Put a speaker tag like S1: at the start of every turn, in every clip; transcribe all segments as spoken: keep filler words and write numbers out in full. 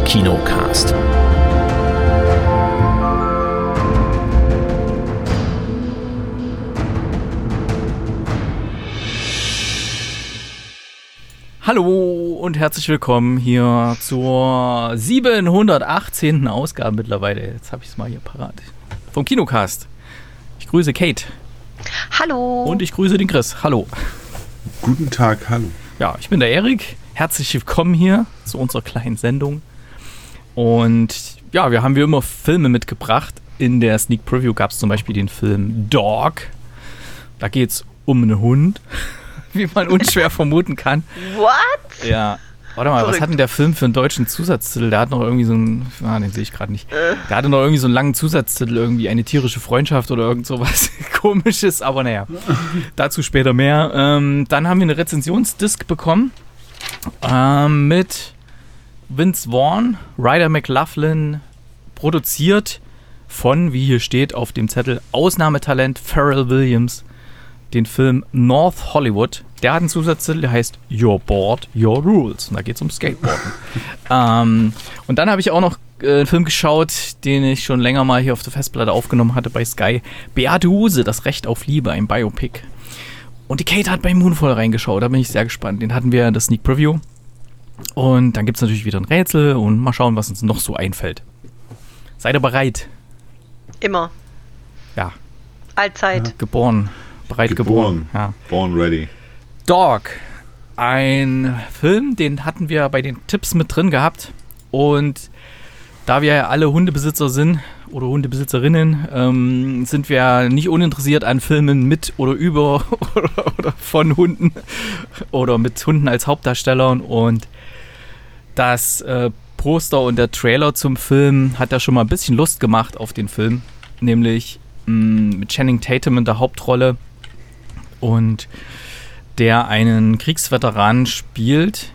S1: Kinocast.
S2: Hallo und herzlich willkommen hier zur siebenhundertachtzehnten Ausgabe mittlerweile. Jetzt habe ich es mal hier parat. Vom Kinocast. Ich grüße Kate.
S3: Hallo.
S2: Und ich grüße den Chris. Hallo.
S4: Guten Tag, hallo.
S2: Ja, ich bin der Erik. Herzlich willkommen hier zu unserer kleinen Sendung. Und ja, wir haben wie immer Filme mitgebracht. In der Sneak Preview gab es zum Beispiel den Film Dog. Da geht es um einen Hund, wie man unschwer vermuten kann.
S3: What?
S2: Ja. Warte mal, was hat denn der Film für einen deutschen Zusatztitel? Der hat noch irgendwie so einen, ah, den sehe ich gerade nicht. Der hatte noch irgendwie so einen langen Zusatztitel, irgendwie eine tierische Freundschaft oder irgend sowas Komisches, aber naja, dazu später mehr. Ähm, dann haben wir eine Rezensionsdisk bekommen ähm, mit Vince Vaughn, Ryder McLaughlin, produziert von, wie hier steht auf dem Zettel, Ausnahmetalent Pharrell Williams, den Film North Hollywood. Der hat einen Zusatztitel, der heißt Your Board, Your Rules. Und da geht es um Skateboarden. ähm, und dann habe ich auch noch äh, einen Film geschaut, den ich schon länger mal hier auf der Festplatte aufgenommen hatte bei Sky. Beate Uhse, Das Recht auf Liebe, ein Biopic. Und die Kate hat bei Moonfall reingeschaut, da bin ich sehr gespannt. Den hatten wir in der Sneak Preview. Und dann gibt es natürlich wieder ein Rätsel und mal schauen, was uns noch so einfällt. Seid ihr bereit?
S3: Immer.
S2: Ja.
S3: Allzeit.
S2: Ja. Geboren. Bereit geboren.
S4: geboren.
S2: Ja.
S4: Born ready.
S2: Dog. Ein Film, den hatten wir bei den Tipps mit drin gehabt. Und da wir ja alle Hundebesitzer sind oder Hundebesitzerinnen, ähm, sind wir nicht uninteressiert an Filmen mit oder über oder, oder von Hunden oder mit Hunden als Hauptdarstellern. Und das äh, Poster und der Trailer zum Film hat ja schon mal ein bisschen Lust gemacht auf den Film. Nämlich mh, mit Channing Tatum in der Hauptrolle. Und der einen Kriegsveteran spielt,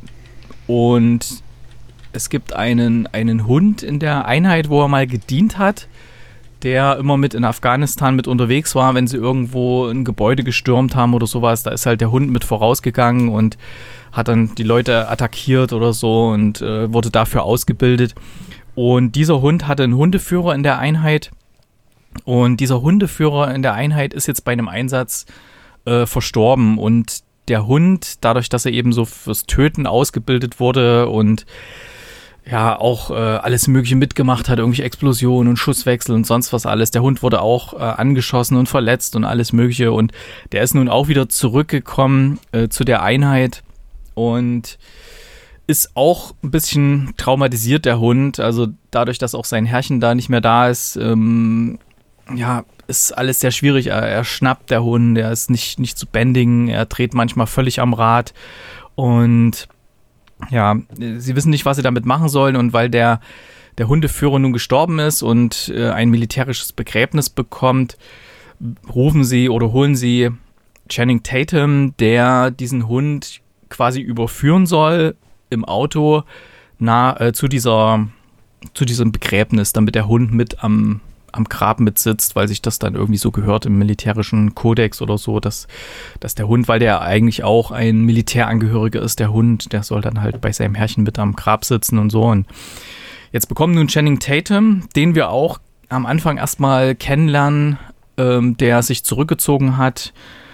S2: und es gibt einen, einen Hund in der Einheit, wo er mal gedient hat, der immer mit in Afghanistan mit unterwegs war, wenn sie irgendwo ein Gebäude gestürmt haben oder sowas. Da ist halt der Hund mit vorausgegangen und hat dann die Leute attackiert oder so und äh, wurde dafür ausgebildet. Und dieser Hund hatte einen Hundeführer in der Einheit, und dieser Hundeführer in der Einheit ist jetzt bei einem Einsatz Äh, verstorben, und der Hund, dadurch, dass er eben so fürs Töten ausgebildet wurde und ja auch äh, alles Mögliche mitgemacht hat, irgendwelche Explosionen und Schusswechsel und sonst was alles, der Hund wurde auch äh, angeschossen und verletzt und alles Mögliche, und der ist nun auch wieder zurückgekommen äh, zu der Einheit und ist auch ein bisschen traumatisiert, der Hund, also dadurch, dass auch sein Herrchen da nicht mehr da ist, ähm, ja, ist alles sehr schwierig. Er, er schnappt, der Hund, er ist nicht, nicht zu bändigen, er dreht manchmal völlig am Rad, und ja, sie wissen nicht, was sie damit machen sollen, und weil der, der Hundeführer nun gestorben ist und äh, ein militärisches Begräbnis bekommt, rufen sie oder holen sie Channing Tatum, der diesen Hund quasi überführen soll im Auto na, äh, zu dieser, zu diesem Begräbnis, damit der Hund mit am am Grab mitsitzt, weil sich das dann irgendwie so gehört im militärischen Kodex oder so, dass, dass der Hund, weil der eigentlich auch ein Militärangehöriger ist, der Hund, der soll dann halt bei seinem Herrchen mit am Grab sitzen und so. Und jetzt bekommen nun Channing Tatum, den wir auch am Anfang erstmal kennenlernen, ähm, der sich zurückgezogen hat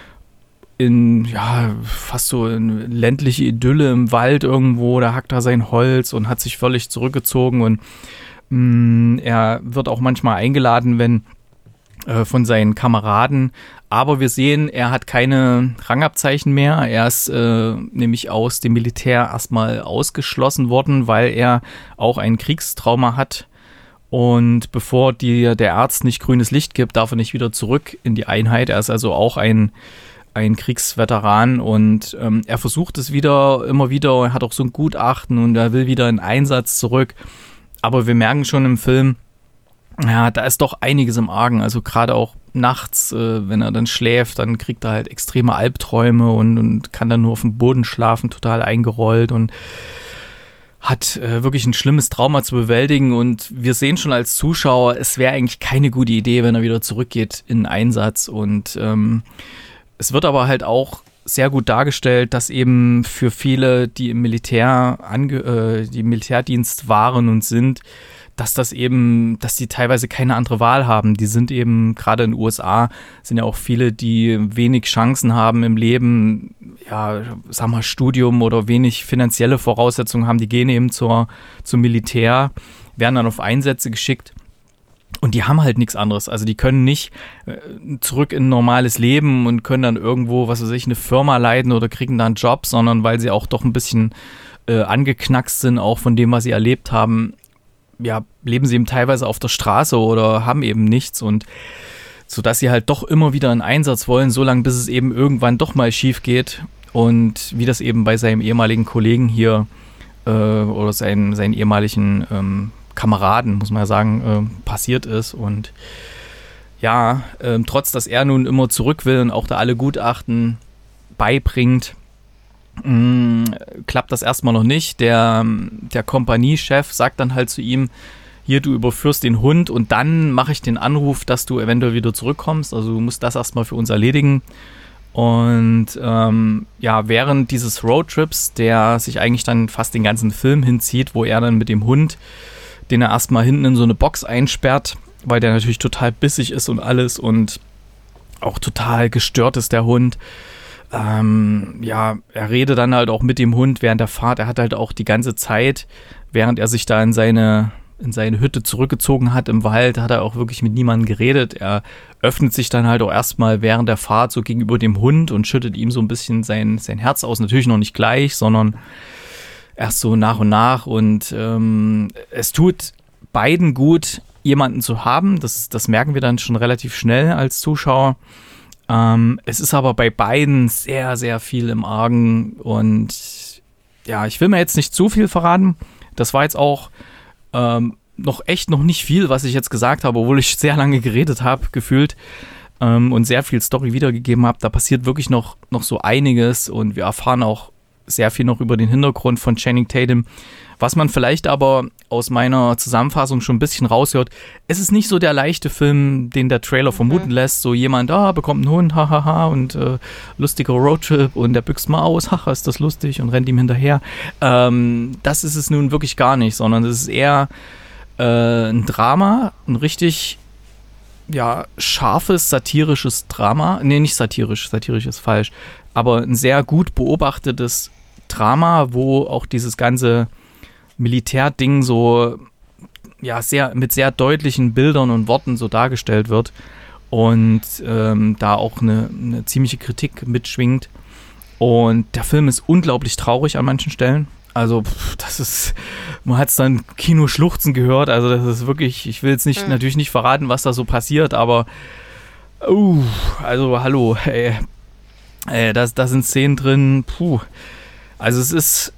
S2: in, ja, fast so eine ländliche Idylle im Wald irgendwo, da hackt er sein Holz und hat sich völlig zurückgezogen, und er wird auch manchmal eingeladen, wenn äh, von seinen Kameraden, aber wir sehen, er hat keine Rangabzeichen mehr. Er ist äh, nämlich aus dem Militär erstmal ausgeschlossen worden, weil er auch ein Kriegstrauma hat, und bevor die, der Arzt nicht grünes Licht gibt, darf er nicht wieder zurück in die Einheit. Er ist also auch ein, ein Kriegsveteran, und ähm, er versucht es wieder, immer wieder, er hat auch so ein Gutachten und er will wieder in Einsatz zurück. Aber wir merken schon im Film, ja, da ist doch einiges im Argen. Also gerade auch nachts, äh, wenn er dann schläft, dann kriegt er halt extreme Albträume und, und kann dann nur auf dem Boden schlafen, total eingerollt, und hat äh, wirklich ein schlimmes Trauma zu bewältigen. Und wir sehen schon als Zuschauer, es wäre eigentlich keine gute Idee, wenn er wieder zurückgeht in den Einsatz. Und ähm, es wird aber halt auch sehr gut dargestellt, dass eben für viele, die im Militär, ange, äh, die im Militärdienst waren und sind, dass das eben, dass die teilweise keine andere Wahl haben. Die sind eben, gerade in den U S A, sind ja auch viele, die wenig Chancen haben im Leben, ja, sag mal, Studium oder wenig finanzielle Voraussetzungen haben, die gehen eben zur, zum Militär, werden dann auf Einsätze geschickt. Und die haben halt nichts anderes. Also die können nicht äh, zurück in ein normales Leben und können dann irgendwo, was weiß ich, eine Firma leiten oder kriegen da einen Job, sondern weil sie auch doch ein bisschen äh, angeknackst sind, auch von dem, was sie erlebt haben, ja, leben sie eben teilweise auf der Straße oder haben eben nichts. Und sodass sie halt doch immer wieder einen Einsatz wollen, solange bis es eben irgendwann doch mal schief geht. Und wie das eben bei seinem ehemaligen Kollegen hier äh, oder seinen, seinen ehemaligen ähm, Kameraden, muss man ja sagen, äh, passiert ist. Und ja, äh, trotz, dass er nun immer zurück will und auch da alle Gutachten beibringt, mh, klappt das erstmal noch nicht. Der, der Kompaniechef sagt dann halt zu ihm, hier, du überführst den Hund und dann mache ich den Anruf, dass du eventuell wieder zurückkommst. Also du musst das erstmal für uns erledigen. Und ähm, ja, während dieses Roadtrips, der sich eigentlich dann fast den ganzen Film hinzieht, wo er dann mit dem Hund, den er erstmal hinten in so eine Box einsperrt, weil der natürlich total bissig ist und alles und auch total gestört ist, der Hund. Ähm, ja, er redet dann halt auch mit dem Hund während der Fahrt. Er hat halt auch die ganze Zeit, während er sich da in seine, in seine Hütte zurückgezogen hat im Wald, hat er auch wirklich mit niemandem geredet. Er öffnet sich dann halt auch erstmal während der Fahrt so gegenüber dem Hund und schüttet ihm so ein bisschen sein, sein Herz aus. Natürlich noch nicht gleich, sondern erst so nach und nach. Und ähm, es tut beiden gut, jemanden zu haben. Das, das merken wir dann schon relativ schnell als Zuschauer. Ähm, es ist aber bei beiden sehr, sehr viel im Argen. Und ja, ich will mir jetzt nicht zu viel verraten. Das war jetzt auch ähm, noch echt noch nicht viel, was ich jetzt gesagt habe, obwohl ich sehr lange geredet habe, gefühlt. Ähm, und sehr viel Story wiedergegeben habe. Da passiert wirklich noch, noch so einiges. Und wir erfahren auch sehr viel noch über den Hintergrund von Channing Tatum. Was man vielleicht aber aus meiner Zusammenfassung schon ein bisschen raushört, es ist nicht so der leichte Film, den der Trailer vermuten mhm. lässt. So jemand, ah, bekommt einen Hund, hahaha, und äh, lustiger Roadtrip und der büxt mal aus, haha, ist das lustig und rennt ihm hinterher. Ähm, das ist es nun wirklich gar nicht, sondern es ist eher äh, ein Drama, ein richtig ja, scharfes, satirisches Drama. Nee, nicht satirisch, satirisch ist falsch, aber ein sehr gut beobachtetes Drama, wo auch dieses ganze Militärding so ja sehr mit sehr deutlichen Bildern und Worten so dargestellt wird und ähm, da auch eine, eine ziemliche Kritik mitschwingt. Und der Film ist unglaublich traurig an manchen Stellen. Also pff, das ist, man hat es dann Kinoschluchzen gehört. Also das ist wirklich, ich will jetzt nicht mhm. natürlich nicht verraten, was da so passiert, aber uh, also hallo, ey, ey, da, da sind Szenen drin. Puh. Also es ist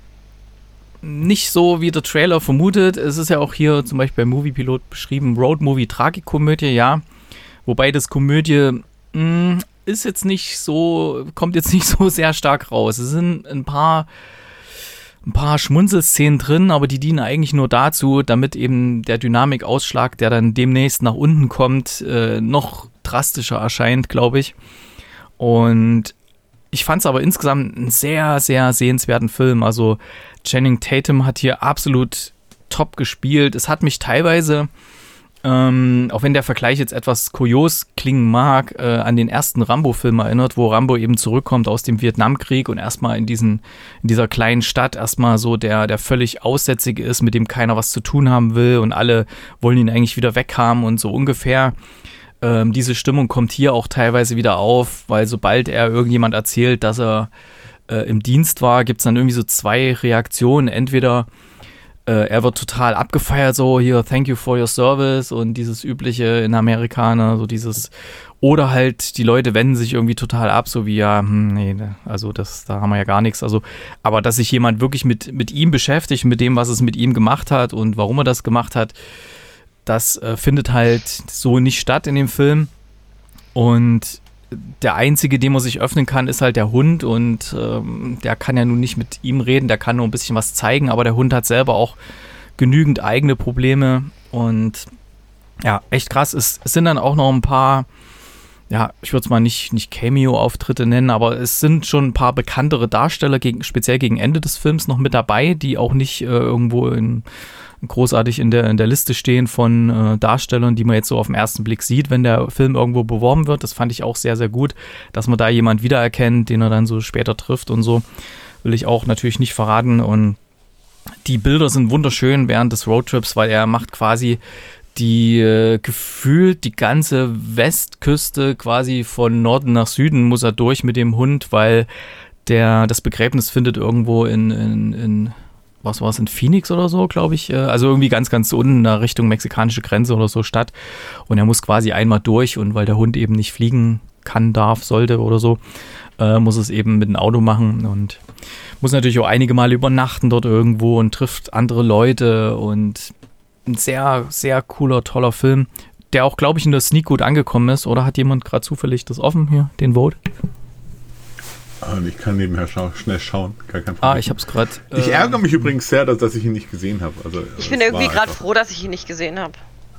S2: nicht so, wie der Trailer vermutet. Es ist ja auch hier zum Beispiel beim Moviepilot beschrieben, Roadmovie, Tragikomödie, ja. Wobei das Komödie mh, ist jetzt nicht so, kommt jetzt nicht so sehr stark raus. Es sind ein paar, ein paar Schmunzelszenen drin, aber die dienen eigentlich nur dazu, damit eben der Dynamikausschlag, der dann demnächst nach unten kommt, äh, noch drastischer erscheint, glaube ich. Und ich fand es aber insgesamt einen sehr, sehr sehenswerten Film. Also Channing Tatum hat hier absolut top gespielt. Es hat mich teilweise, ähm, auch wenn der Vergleich jetzt etwas kurios klingen mag, äh, an den ersten Rambo-Film erinnert, wo Rambo eben zurückkommt aus dem Vietnamkrieg und erstmal in diesen, in dieser kleinen Stadt erstmal so der, der völlig Aussätzige ist, mit dem keiner was zu tun haben will und alle wollen ihn eigentlich wieder weghaben und so ungefähr. Ähm, diese Stimmung kommt hier auch teilweise wieder auf, weil sobald er irgendjemand erzählt, dass er äh, im Dienst war, gibt es dann irgendwie so zwei Reaktionen. Entweder äh, er wird total abgefeiert, so hier, thank you for your service und dieses übliche in Amerikaner, so dieses, oder halt die Leute wenden sich irgendwie total ab, so wie, ja, hm, nee, also das, da haben wir ja gar nichts. Also, aber dass sich jemand wirklich mit, mit ihm beschäftigt, mit dem, was es mit ihm gemacht hat und warum er das gemacht hat, das äh, findet halt so nicht statt in dem Film. Und der einzige, dem man sich öffnen kann, ist halt der Hund. Und ähm, der kann ja nun nicht mit ihm reden, der kann nur ein bisschen was zeigen. Aber der Hund hat selber auch genügend eigene Probleme. Und ja, echt krass. Es, es sind dann auch noch ein paar ja, ich würde es mal nicht, nicht Cameo-Auftritte nennen, aber es sind schon ein paar bekanntere Darsteller, gegen, speziell gegen Ende des Films noch mit dabei, die auch nicht äh, irgendwo in, großartig in der, in der Liste stehen von äh, Darstellern, die man jetzt so auf den ersten Blick sieht, wenn der Film irgendwo beworben wird. Das fand ich auch sehr, sehr gut, dass man da jemand wiedererkennt, den er dann so später trifft und so. Will ich auch natürlich nicht verraten. Und die Bilder sind wunderschön während des Roadtrips, weil er macht quasi die äh, gefühlt die ganze Westküste quasi von Norden nach Süden muss er durch mit dem Hund, weil der das Begräbnis findet irgendwo in, in, in was war es, in Phoenix oder so, glaube ich, äh, also irgendwie ganz, ganz unten nach Richtung mexikanische Grenze oder so statt und er muss quasi einmal durch und weil der Hund eben nicht fliegen kann, darf, sollte oder so, äh, muss es eben mit dem Auto machen und muss natürlich auch einige Male übernachten dort irgendwo und trifft andere Leute und ein sehr, sehr cooler, toller Film, der auch, glaube ich, in der Sneak gut angekommen ist. Oder hat jemand gerade zufällig das offen hier, den Vote?
S4: Ich kann nebenher schau- schnell schauen, gar kein Problem.
S2: Ah, ich habe es gerade.
S4: Äh, ich ärgere mich übrigens sehr, dass, dass ich ihn nicht gesehen habe. Also,
S3: ich bin irgendwie gerade froh, dass ich ihn nicht gesehen habe.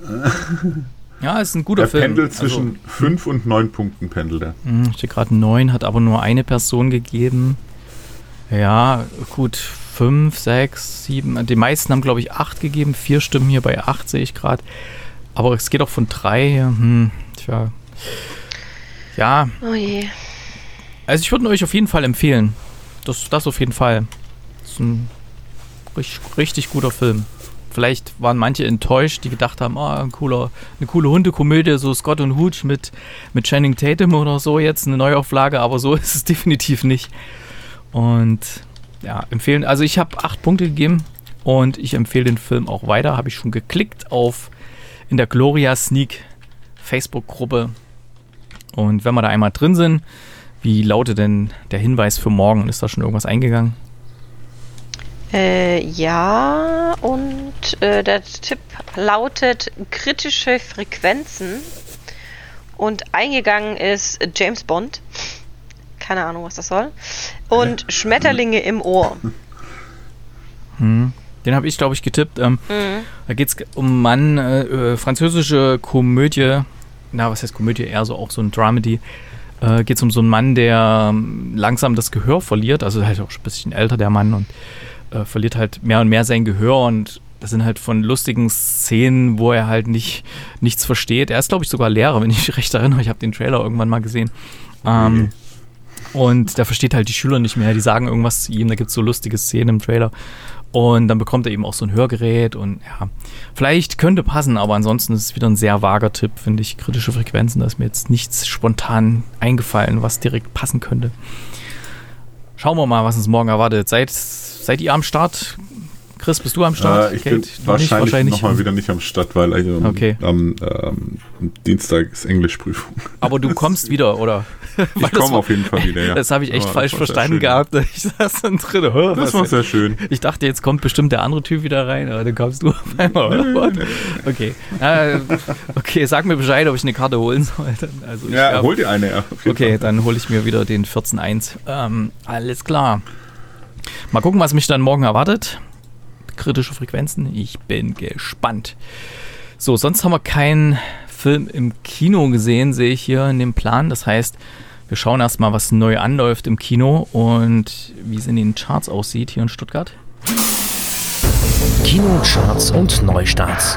S2: Ja, ist ein guter
S4: der
S2: Film.
S4: Er pendelt zwischen also, fünf und neun Punkten, pendelt er.
S2: Steht gerade neun, hat aber nur eine Person gegeben. Ja, gut. Fünf, sechs, sieben, die meisten haben, glaube ich, acht gegeben. Vier Stimmen hier bei acht, sehe ich gerade. Aber es geht auch von drei. Hm, tja. Ja.
S3: Oh je.
S2: Also ich würde euch auf jeden Fall empfehlen. Das, das auf jeden Fall. Das ist ein richtig, richtig guter Film. Vielleicht waren manche enttäuscht, die gedacht haben, oh, ein cooler, eine coole Hundekomödie, so Scott und Hooch mit, mit Channing Tatum oder so, jetzt eine Neuauflage, aber so ist es definitiv nicht. Und ja, empfehlen. Also ich habe acht Punkte gegeben und ich empfehle den Film auch weiter. Habe ich schon geklickt auf in der Gloria Sneak Facebook-Gruppe. Und wenn wir da einmal drin sind, wie lautet denn der Hinweis für morgen? Ist da schon irgendwas eingegangen?
S3: Äh, ja, und äh, der Tipp lautet kritische Frequenzen. Und eingegangen ist James Bond. Keine Ahnung, was das soll. Und Schmetterlinge im Ohr.
S2: Hm. Den habe ich, glaube ich, getippt. Ähm,
S3: mhm.
S2: Da geht es um einen Mann, äh, französische Komödie. Na, was heißt Komödie? Eher so auch so ein Dramedy. Äh, geht es um so einen Mann, der ähm, langsam das Gehör verliert. Also halt auch schon ein bisschen älter, der Mann. Und äh, verliert halt mehr und mehr sein Gehör. Und das sind halt von lustigen Szenen, wo er halt nicht nichts versteht. Er ist, glaube ich, sogar Lehrer, wenn ich mich recht erinnere. Ich habe den Trailer irgendwann mal gesehen. Ähm, mhm. Und der versteht halt die Schüler nicht mehr. Die sagen irgendwas zu ihm. Da gibt es so lustige Szenen im Trailer. Und dann bekommt er eben auch so ein Hörgerät. Und ja, vielleicht könnte passen, aber ansonsten ist es wieder ein sehr vager Tipp, finde ich. Kritische Frequenzen, da ist mir jetzt nichts spontan eingefallen, was direkt passen könnte. Schauen wir mal, was uns morgen erwartet. Seid, seid ihr am Start? Chris, bist du am Start?
S4: Äh, ich
S2: Kate,
S4: bin wahrscheinlich, wahrscheinlich nochmal wieder nicht am Start, weil ähm,
S2: okay.
S4: am ähm, Dienstag ist Englischprüfung.
S2: Aber du kommst wieder, oder?
S4: Ich komme auf jeden Fall wieder, ja.
S2: Das habe ich echt
S4: Aber
S2: falsch verstanden gehabt. Ich saß dann drin. Oh,
S4: das war sehr schön.
S2: Ich dachte, jetzt kommt bestimmt der andere Typ wieder rein, aber dann kommst du auf einmal, oder? Okay. Äh, okay, sag mir Bescheid, ob ich eine Karte holen soll. Also
S4: ja,
S2: glaub,
S4: hol dir eine, ja.
S2: Okay, Fall. Dann hole ich mir wieder den vierzehn eins. Ähm, alles klar. Mal gucken, was mich dann morgen erwartet. Kritische Frequenzen. Ich bin gespannt. So, sonst haben wir keinen Film im Kino gesehen, sehe ich hier in dem Plan. Das heißt, wir schauen erstmal, was neu anläuft im Kino und wie es in den Charts aussieht hier in Stuttgart.
S1: Kinocharts und Neustarts.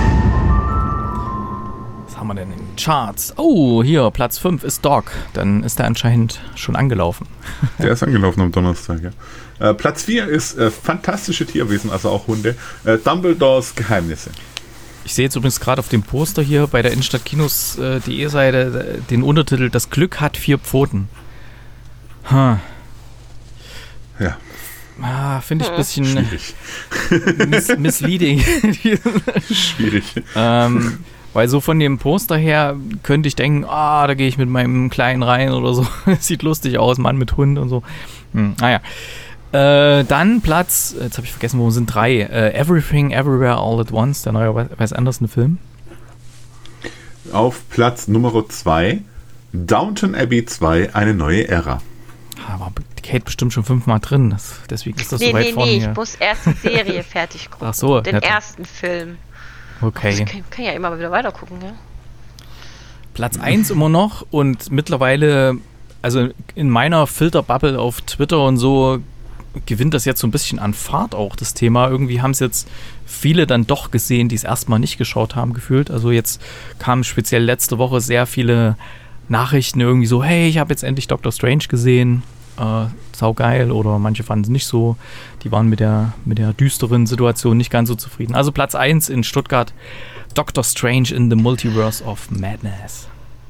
S2: Was haben wir denn in den Charts? Oh, hier, Platz fünf ist Dog. Dann ist der anscheinend schon angelaufen.
S4: Der ist angelaufen am Donnerstag, ja. Äh, Platz vier ist äh, Fantastische Tierwesen, also auch Hunde. Äh, Dumbledores Geheimnisse.
S2: Ich sehe jetzt übrigens gerade auf dem Poster hier bei der Innenstadtkinos.de äh, Seite äh, den Untertitel Das Glück hat vier Pfoten. Huh.
S4: Ja.
S2: Ah, finde ich ein bisschen
S4: schwierig.
S2: Miss- misleading.
S4: Schwierig.
S2: ähm, weil so von dem Poster her könnte ich denken, ah, da gehe ich mit meinem Kleinen rein oder so. Sieht lustig aus, Mann mit Hund und so. Hm, naja. Äh, dann Platz, jetzt habe ich vergessen, wo sind drei. Äh, Everything, Everywhere, All at Once, der neue Wes Anderson-Film.
S4: Auf Platz Nummer zwei, Downton Abbey zwei, eine neue Ära.
S2: Da war Kate bestimmt schon fünfmal drin, das, deswegen ist das
S3: nee,
S2: so weit
S3: nee,
S2: vorne
S3: nee,
S2: hier.
S3: ich muss erst die Serie fertig gucken.
S2: Ach so.
S3: Den
S2: ja,
S3: ersten Film.
S2: Okay.
S3: Ich kann, kann ja immer wieder weiter gucken, ja.
S2: Platz eins immer noch und mittlerweile, also in meiner Filterbubble auf Twitter und so, gewinnt das jetzt so ein bisschen an Fahrt auch, das Thema. Irgendwie haben es jetzt viele dann doch gesehen, die es erstmal nicht geschaut haben, gefühlt. Also jetzt kamen speziell letzte Woche sehr viele Nachrichten irgendwie so, hey, ich habe jetzt endlich Doctor Strange gesehen, äh, saugeil, oder manche fanden es nicht so. Die waren mit der, mit der düsteren Situation nicht ganz so zufrieden. Also Platz eins in Stuttgart, Doctor Strange in the Multiverse of Madness.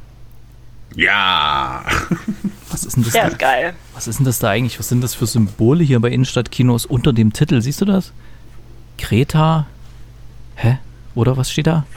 S4: Ja!
S2: Was ist denn das
S3: Ja,
S2: da?
S3: ist geil.
S2: Was ist denn das da eigentlich? Was sind das für Symbole hier bei Innenstadtkinos unter dem Titel? Siehst du das? Greta? Hä? Oder was steht da?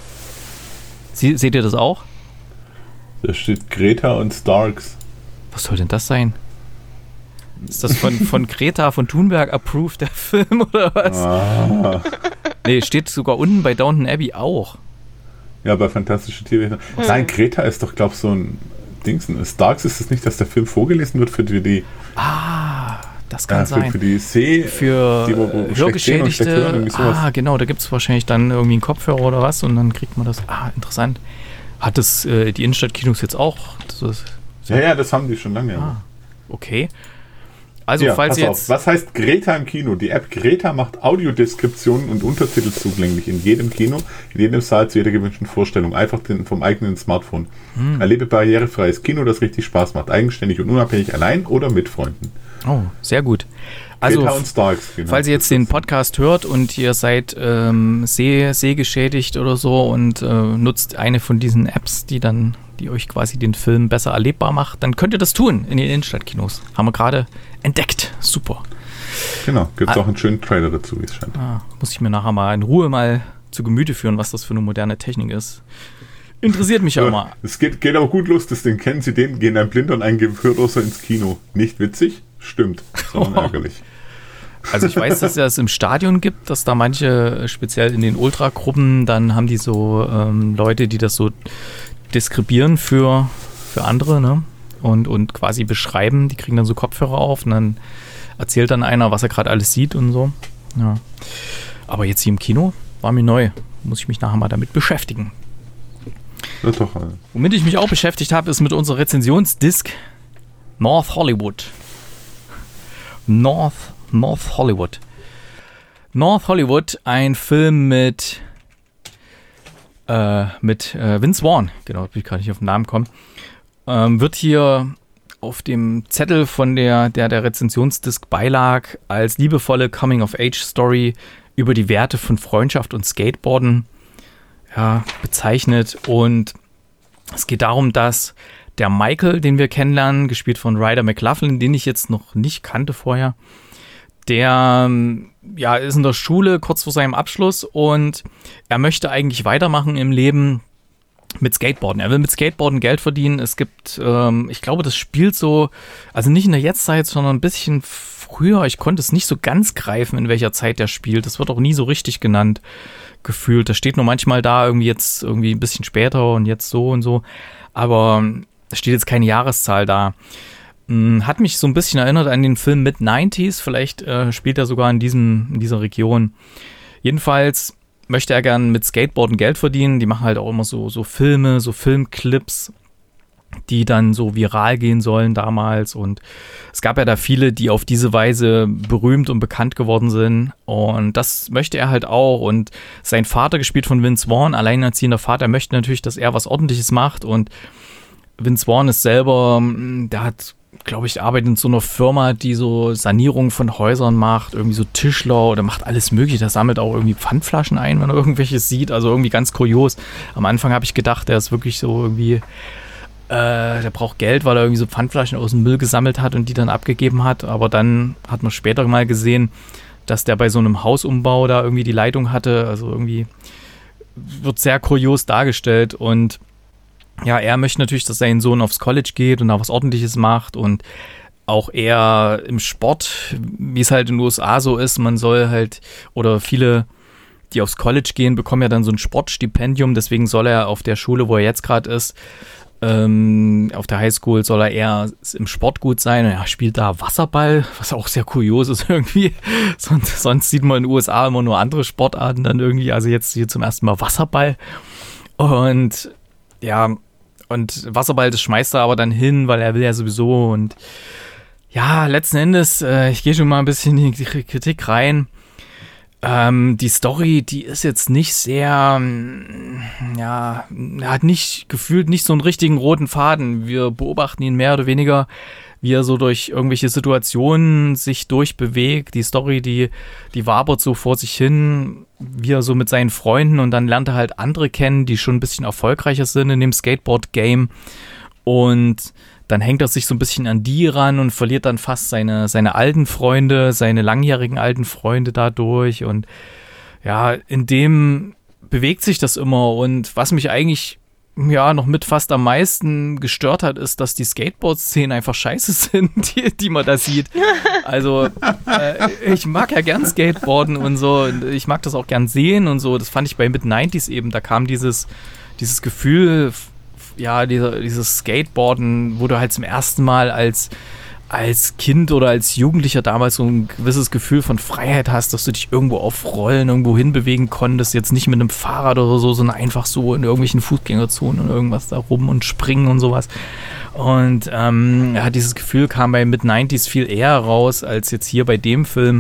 S2: Sie, seht ihr das auch?
S4: Da steht Greta und Starks.
S2: Was soll denn das sein? Ist das von, von Greta von Thunberg approved, der Film, oder was?
S4: Ah.
S2: Nee, steht sogar unten bei Downton Abbey auch.
S4: Ja, bei Fantastische Tierwesen. Hm. Nein, Greta ist doch, glaub ich, so ein Dings. Starks ist es nicht, dass der Film vorgelesen wird für die...
S2: Ah, das kann
S4: äh, für,
S2: sein.
S4: Für die See...
S2: Für
S4: die, wo, wo
S2: Hörgeschädigte.
S4: schlecht hören, irgendwie sowas.
S2: Ah, genau, da gibt es wahrscheinlich dann irgendwie einen Kopfhörer oder was und dann kriegt man das. Ah, interessant. Hat das äh, die Innenstadtkinos jetzt auch? Das ist,
S4: ja, ja, das haben die schon lange.
S2: Ah, okay. Also,
S4: ja,
S2: falls
S4: pass
S2: ihr
S4: auf.
S2: jetzt...
S4: Was heißt Greta im Kino? Die App Greta macht Audiodeskriptionen und Untertitel zugänglich in jedem Kino, in jedem Saal zu jeder gewünschten Vorstellung. Einfach den, vom eigenen Smartphone. Hm. Erlebe barrierefreies Kino, das richtig Spaß macht. Eigenständig und unabhängig, allein oder mit Freunden.
S2: Oh, sehr gut. Also,
S4: Greta und Starks, genau.
S2: Falls ihr jetzt den Podcast hört und ihr seid ähm, seh, sehgeschädigt oder so und äh, nutzt eine von diesen Apps, die dann, die euch quasi den Film besser erlebbar macht, dann könnt ihr das tun in den Innenstadtkinos. Haben wir gerade entdeckt. Super.
S4: Genau, gibt es
S2: ah,
S4: auch einen schönen Trailer dazu, wie es scheint.
S2: Ah, muss ich mir nachher mal in Ruhe mal zu Gemüte führen, was das für eine moderne Technik ist. Interessiert mich ja, ja mal.
S4: Es geht, geht aber gut los, das Ding kennen Sie den, gehen ein Blinder und ein Gehörloser ins Kino. Nicht witzig? Stimmt, sondern ärgerlich.
S2: Also ich weiß, dass es im Stadion gibt, dass da manche, speziell in den Ultragruppen, dann haben die so ähm, Leute, die das so deskribieren für, für andere, ne? Und, und quasi beschreiben, die kriegen dann so Kopfhörer auf und dann erzählt dann einer, was er gerade alles sieht und so. Ja. Aber jetzt hier im Kino war mir neu. Muss ich mich nachher mal damit beschäftigen.
S4: Ja, doch. Also.
S2: Womit ich mich auch beschäftigt habe, ist mit unserer Rezensionsdisk North Hollywood. North, North Hollywood. North Hollywood, ein Film mit äh, mit äh, Vince Vaughn, genau, bin ich gerade nicht auf den Namen gekommen, ähm, wird hier auf dem Zettel von der, der der Rezensionsdisk beilag, als liebevolle Coming-of-Age-Story über die Werte von Freundschaft und Skateboarden ja, bezeichnet. Und es geht darum, dass der Michael, den wir kennenlernen, gespielt von Ryder McLaughlin, den ich jetzt noch nicht kannte vorher, der ja, ist in der Schule kurz vor seinem Abschluss und er möchte eigentlich weitermachen im Leben mit Skateboarden. Er will mit Skateboarden Geld verdienen. Es gibt, ähm, ich glaube, das spielt so, also nicht in der Jetztzeit, sondern ein bisschen früher. Ich konnte es nicht so ganz greifen, in welcher Zeit der spielt. Das wird auch nie so richtig genannt, gefühlt. Das steht nur manchmal da, irgendwie jetzt irgendwie ein bisschen später und jetzt so und so. Aber da steht jetzt keine Jahreszahl da. Hat mich so ein bisschen erinnert an den Film Mid-neunziger. Vielleicht äh, spielt er sogar in, diesem, in dieser Region. Jedenfalls möchte er gern mit Skateboarden Geld verdienen. Die machen halt auch immer so, so Filme, so Filmclips, die dann so viral gehen sollen damals. Und es gab ja da viele, die auf diese Weise berühmt und bekannt geworden sind. Und das möchte er halt auch. Und sein Vater, gespielt von Vince Vaughn, alleinerziehender Vater, möchte natürlich, dass er was Ordentliches macht. Und Vince Vaughn ist selber, der hat, glaube ich, arbeitet in so einer Firma, die so Sanierung von Häusern macht, irgendwie so Tischler oder macht alles mögliche. Der sammelt auch irgendwie Pfandflaschen ein, wenn er irgendwelches sieht, also irgendwie ganz kurios. Am Anfang habe ich gedacht, der ist wirklich so irgendwie, äh, der braucht Geld, weil er irgendwie so Pfandflaschen aus dem Müll gesammelt hat und die dann abgegeben hat. Aber dann hat man später mal gesehen, dass der bei so einem Hausumbau da irgendwie die Leitung hatte. Also irgendwie wird sehr kurios dargestellt und ja, er möchte natürlich, dass sein Sohn aufs College geht und da was Ordentliches macht und auch er im Sport, wie es halt in den U S A so ist, man soll halt, oder viele, die aufs College gehen, bekommen ja dann so ein Sportstipendium, deswegen soll er auf der Schule, wo er jetzt gerade ist, ähm, auf der Highschool soll er eher im Sport gut sein und er spielt da Wasserball, was auch sehr kurios ist irgendwie, sonst, sonst sieht man in den U S A immer nur andere Sportarten dann irgendwie, also jetzt hier zum ersten Mal Wasserball und ja, und Wasserball, das schmeißt er aber dann hin, weil er will ja sowieso. Und ja, letzten Endes, äh, ich gehe schon mal ein bisschen in die Kritik rein. Ähm, die Story, die ist jetzt nicht sehr, ja, hat nicht gefühlt nicht so einen richtigen roten Faden. Wir beobachten ihn mehr oder weniger, wie er so durch irgendwelche Situationen sich durchbewegt. Die Story, die, die wabert so vor sich hin, wie er so mit seinen Freunden, und dann lernt er halt andere kennen, die schon ein bisschen erfolgreicher sind in dem Skateboard-Game. Und dann hängt er sich so ein bisschen an die ran und verliert dann fast seine, seine alten Freunde, seine langjährigen alten Freunde dadurch. Und ja, in dem bewegt sich das immer. Und was mich eigentlich ja noch mit fast am meisten gestört hat, ist, dass die Skateboard-Szenen einfach scheiße sind, die, die man da sieht. Also äh, ich mag ja gern Skateboarden und so. Und ich mag das auch gern sehen und so. Das fand ich bei Mid-neunziger eben. Da kam dieses, dieses Gefühl, ja, diese, dieses Skateboarden, wo du halt zum ersten Mal als, als Kind oder als Jugendlicher damals so ein gewisses Gefühl von Freiheit hast, dass du dich irgendwo auf Rollen irgendwo hinbewegen konntest, jetzt nicht mit einem Fahrrad oder so, sondern einfach so in irgendwelchen Fußgängerzonen und irgendwas da rum und springen und sowas. Und ähm, ja, dieses Gefühl kam bei Mid-neunziger viel eher raus, als jetzt hier bei dem Film,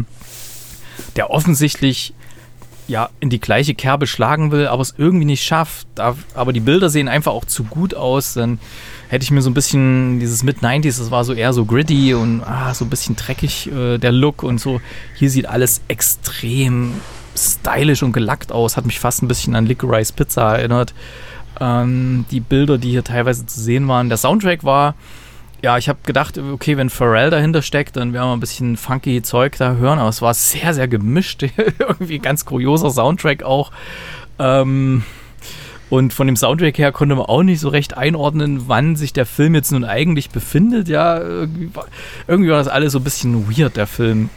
S2: der offensichtlich ja in die gleiche Kerbe schlagen will, aber es irgendwie nicht schafft. Aber die Bilder sehen einfach auch zu gut aus. Dann hätte ich mir so ein bisschen dieses Mid-neunziger, das war so eher so gritty und ah, so ein bisschen dreckig, äh, der Look und so. Hier sieht alles extrem stylisch und gelackt aus. Hat mich fast ein bisschen an Licorice Pizza erinnert. Ähm, die Bilder, die hier teilweise zu sehen waren. Der Soundtrack war, ja, ich habe gedacht, okay, wenn Pharrell dahinter steckt, dann werden wir ein bisschen funky Zeug da hören, aber es war sehr, sehr gemischt. Irgendwie ein ganz kurioser Soundtrack auch. Ähm, und von dem Soundtrack her konnte man auch nicht so recht einordnen, wann sich der Film jetzt nun eigentlich befindet. Ja, irgendwie war, irgendwie war das alles so ein bisschen weird, der Film.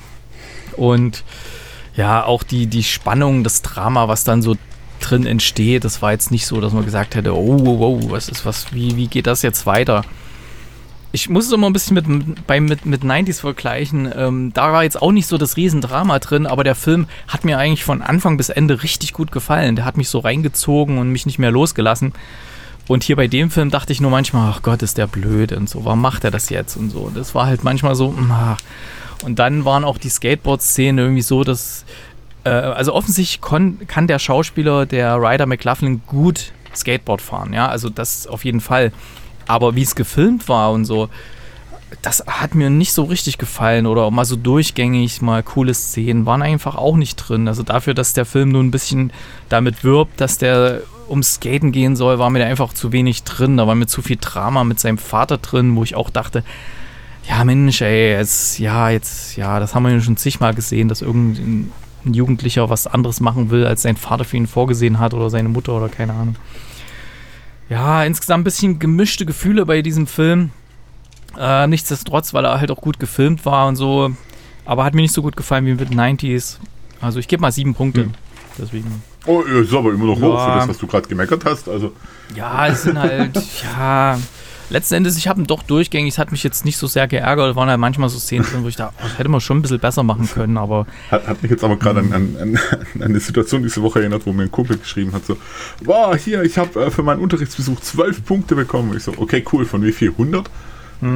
S2: Und ja, auch die, die Spannung, das Drama, was dann so drin entsteht, das war jetzt nicht so, dass man gesagt hätte, oh, wow, wow, was ist was, wie, wie geht das jetzt weiter? Ich muss es immer ein bisschen mit, bei, mit, mit neunziger vergleichen. Ähm, da war jetzt auch nicht so das Riesendrama drin, aber der Film hat mir eigentlich von Anfang bis Ende richtig gut gefallen. Der hat mich so reingezogen und mich nicht mehr losgelassen. Und hier bei dem Film dachte ich nur manchmal, ach Gott, ist der blöd und so, warum macht er das jetzt und so. Das war halt manchmal so, ach. Und dann waren auch die Skateboard-Szenen irgendwie so, dass, äh, also offensichtlich kon, kann der Schauspieler, der Ryder McLaughlin, gut Skateboard fahren, ja, also das auf jeden Fall. Aber wie es gefilmt war und so, das hat mir nicht so richtig gefallen. Oder auch mal so durchgängig, mal coole Szenen waren einfach auch nicht drin. Also dafür, dass der Film nur ein bisschen damit wirbt, dass der ums Skaten gehen soll, war mir da einfach zu wenig drin. Da war mir zu viel Drama mit seinem Vater drin, wo ich auch dachte, ja Mensch, ey, jetzt, ja, jetzt, ja, das haben wir ja schon zigmal gesehen, dass irgendein Jugendlicher was anderes machen will, als sein Vater für ihn vorgesehen hat oder seine Mutter oder keine Ahnung. Ja, insgesamt ein bisschen gemischte Gefühle bei diesem Film. Äh, nichtsdestotrotz, weil er halt auch gut gefilmt war und so. Aber hat mir nicht so gut gefallen wie mit neunziger. Also ich gebe mal sieben Punkte. Hm. Deswegen.
S4: Oh, ist aber immer noch
S2: ja.
S4: hoch für das, was du gerade gemeckert hast. Also.
S2: Ja, es sind halt, ja, letzten Endes, ich habe ihn doch durchgängig, es hat mich jetzt nicht so sehr geärgert, es waren halt manchmal so Szenen drin, wo ich dachte, oh, das hätte man schon ein bisschen besser machen können, aber...
S4: Hat, hat mich jetzt aber gerade an, an, an eine Situation diese Woche erinnert, wo mir ein Kumpel geschrieben hat, so, wow, hier, ich habe äh, für meinen Unterrichtsbesuch zwölf Punkte bekommen. Und ich so, okay, cool, von wie viel? hundert? Hm.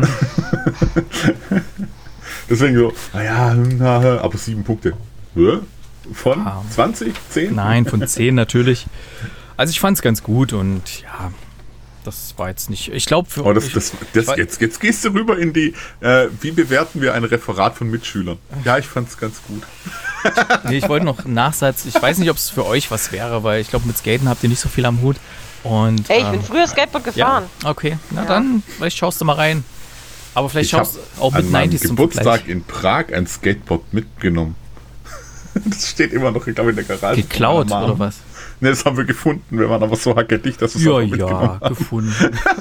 S4: Deswegen so, naja, na, aber sieben Punkte. Ja? Von ah. zwanzig? zehn?
S2: Nein, von zehn natürlich. Also ich fand es ganz gut und ja... Das war jetzt nicht, ich glaube für
S4: oh, das, das, das, ich, jetzt, jetzt gehst du rüber in die, äh, wie bewerten wir ein Referat von Mitschülern? Ja, ich fand es ganz gut.
S2: Nee, ich wollte noch einen Nachsatz, ich weiß nicht, ob es für euch was wäre, weil ich glaube, mit Skaten habt ihr nicht so viel am Hut. Und,
S3: Ey, ich
S2: ähm,
S3: bin früher Skateboard gefahren.
S2: Ja, okay, na
S3: ja.
S2: Dann, vielleicht schaust du mal rein. Aber vielleicht
S4: ich
S2: schaust du auch mit
S4: an meinem
S2: neunziger zum
S4: Geburtstag
S2: Vergleich.
S4: in Prag ein Skateboard mitgenommen. Das steht immer noch, ich glaube, in der Garage.
S2: Geklaut oder was?
S4: Ne, das haben wir gefunden. Wir waren aber so hackedicht, dass wir es
S2: ja,
S4: auch mitgenommen
S2: ja,
S4: haben.
S2: gefunden.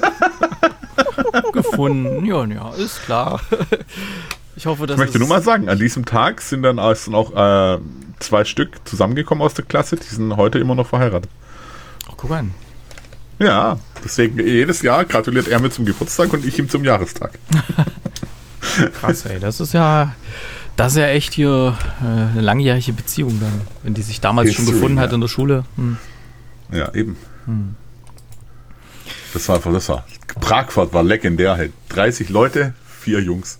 S2: gefunden, ja, ja, ist klar. Ich hoffe, dass
S4: Ich möchte nur mal sagen, an diesem Tag sind dann auch äh, zwei Stück zusammengekommen aus der Klasse, die sind heute immer noch verheiratet.
S2: Ach, guck an.
S4: Ja, deswegen jedes Jahr gratuliert er mir zum Geburtstag und ich ihm zum Jahrestag.
S2: Krass, ey, das ist ja... Das ist ja echt hier äh, eine langjährige Beziehung dann, wenn die sich damals History, schon gefunden ja. hat in der Schule. Hm.
S4: Ja, eben. Hm. Das war einfach, das war, Pragfahrt war legendär, halt. dreißig Leute, vier Jungs.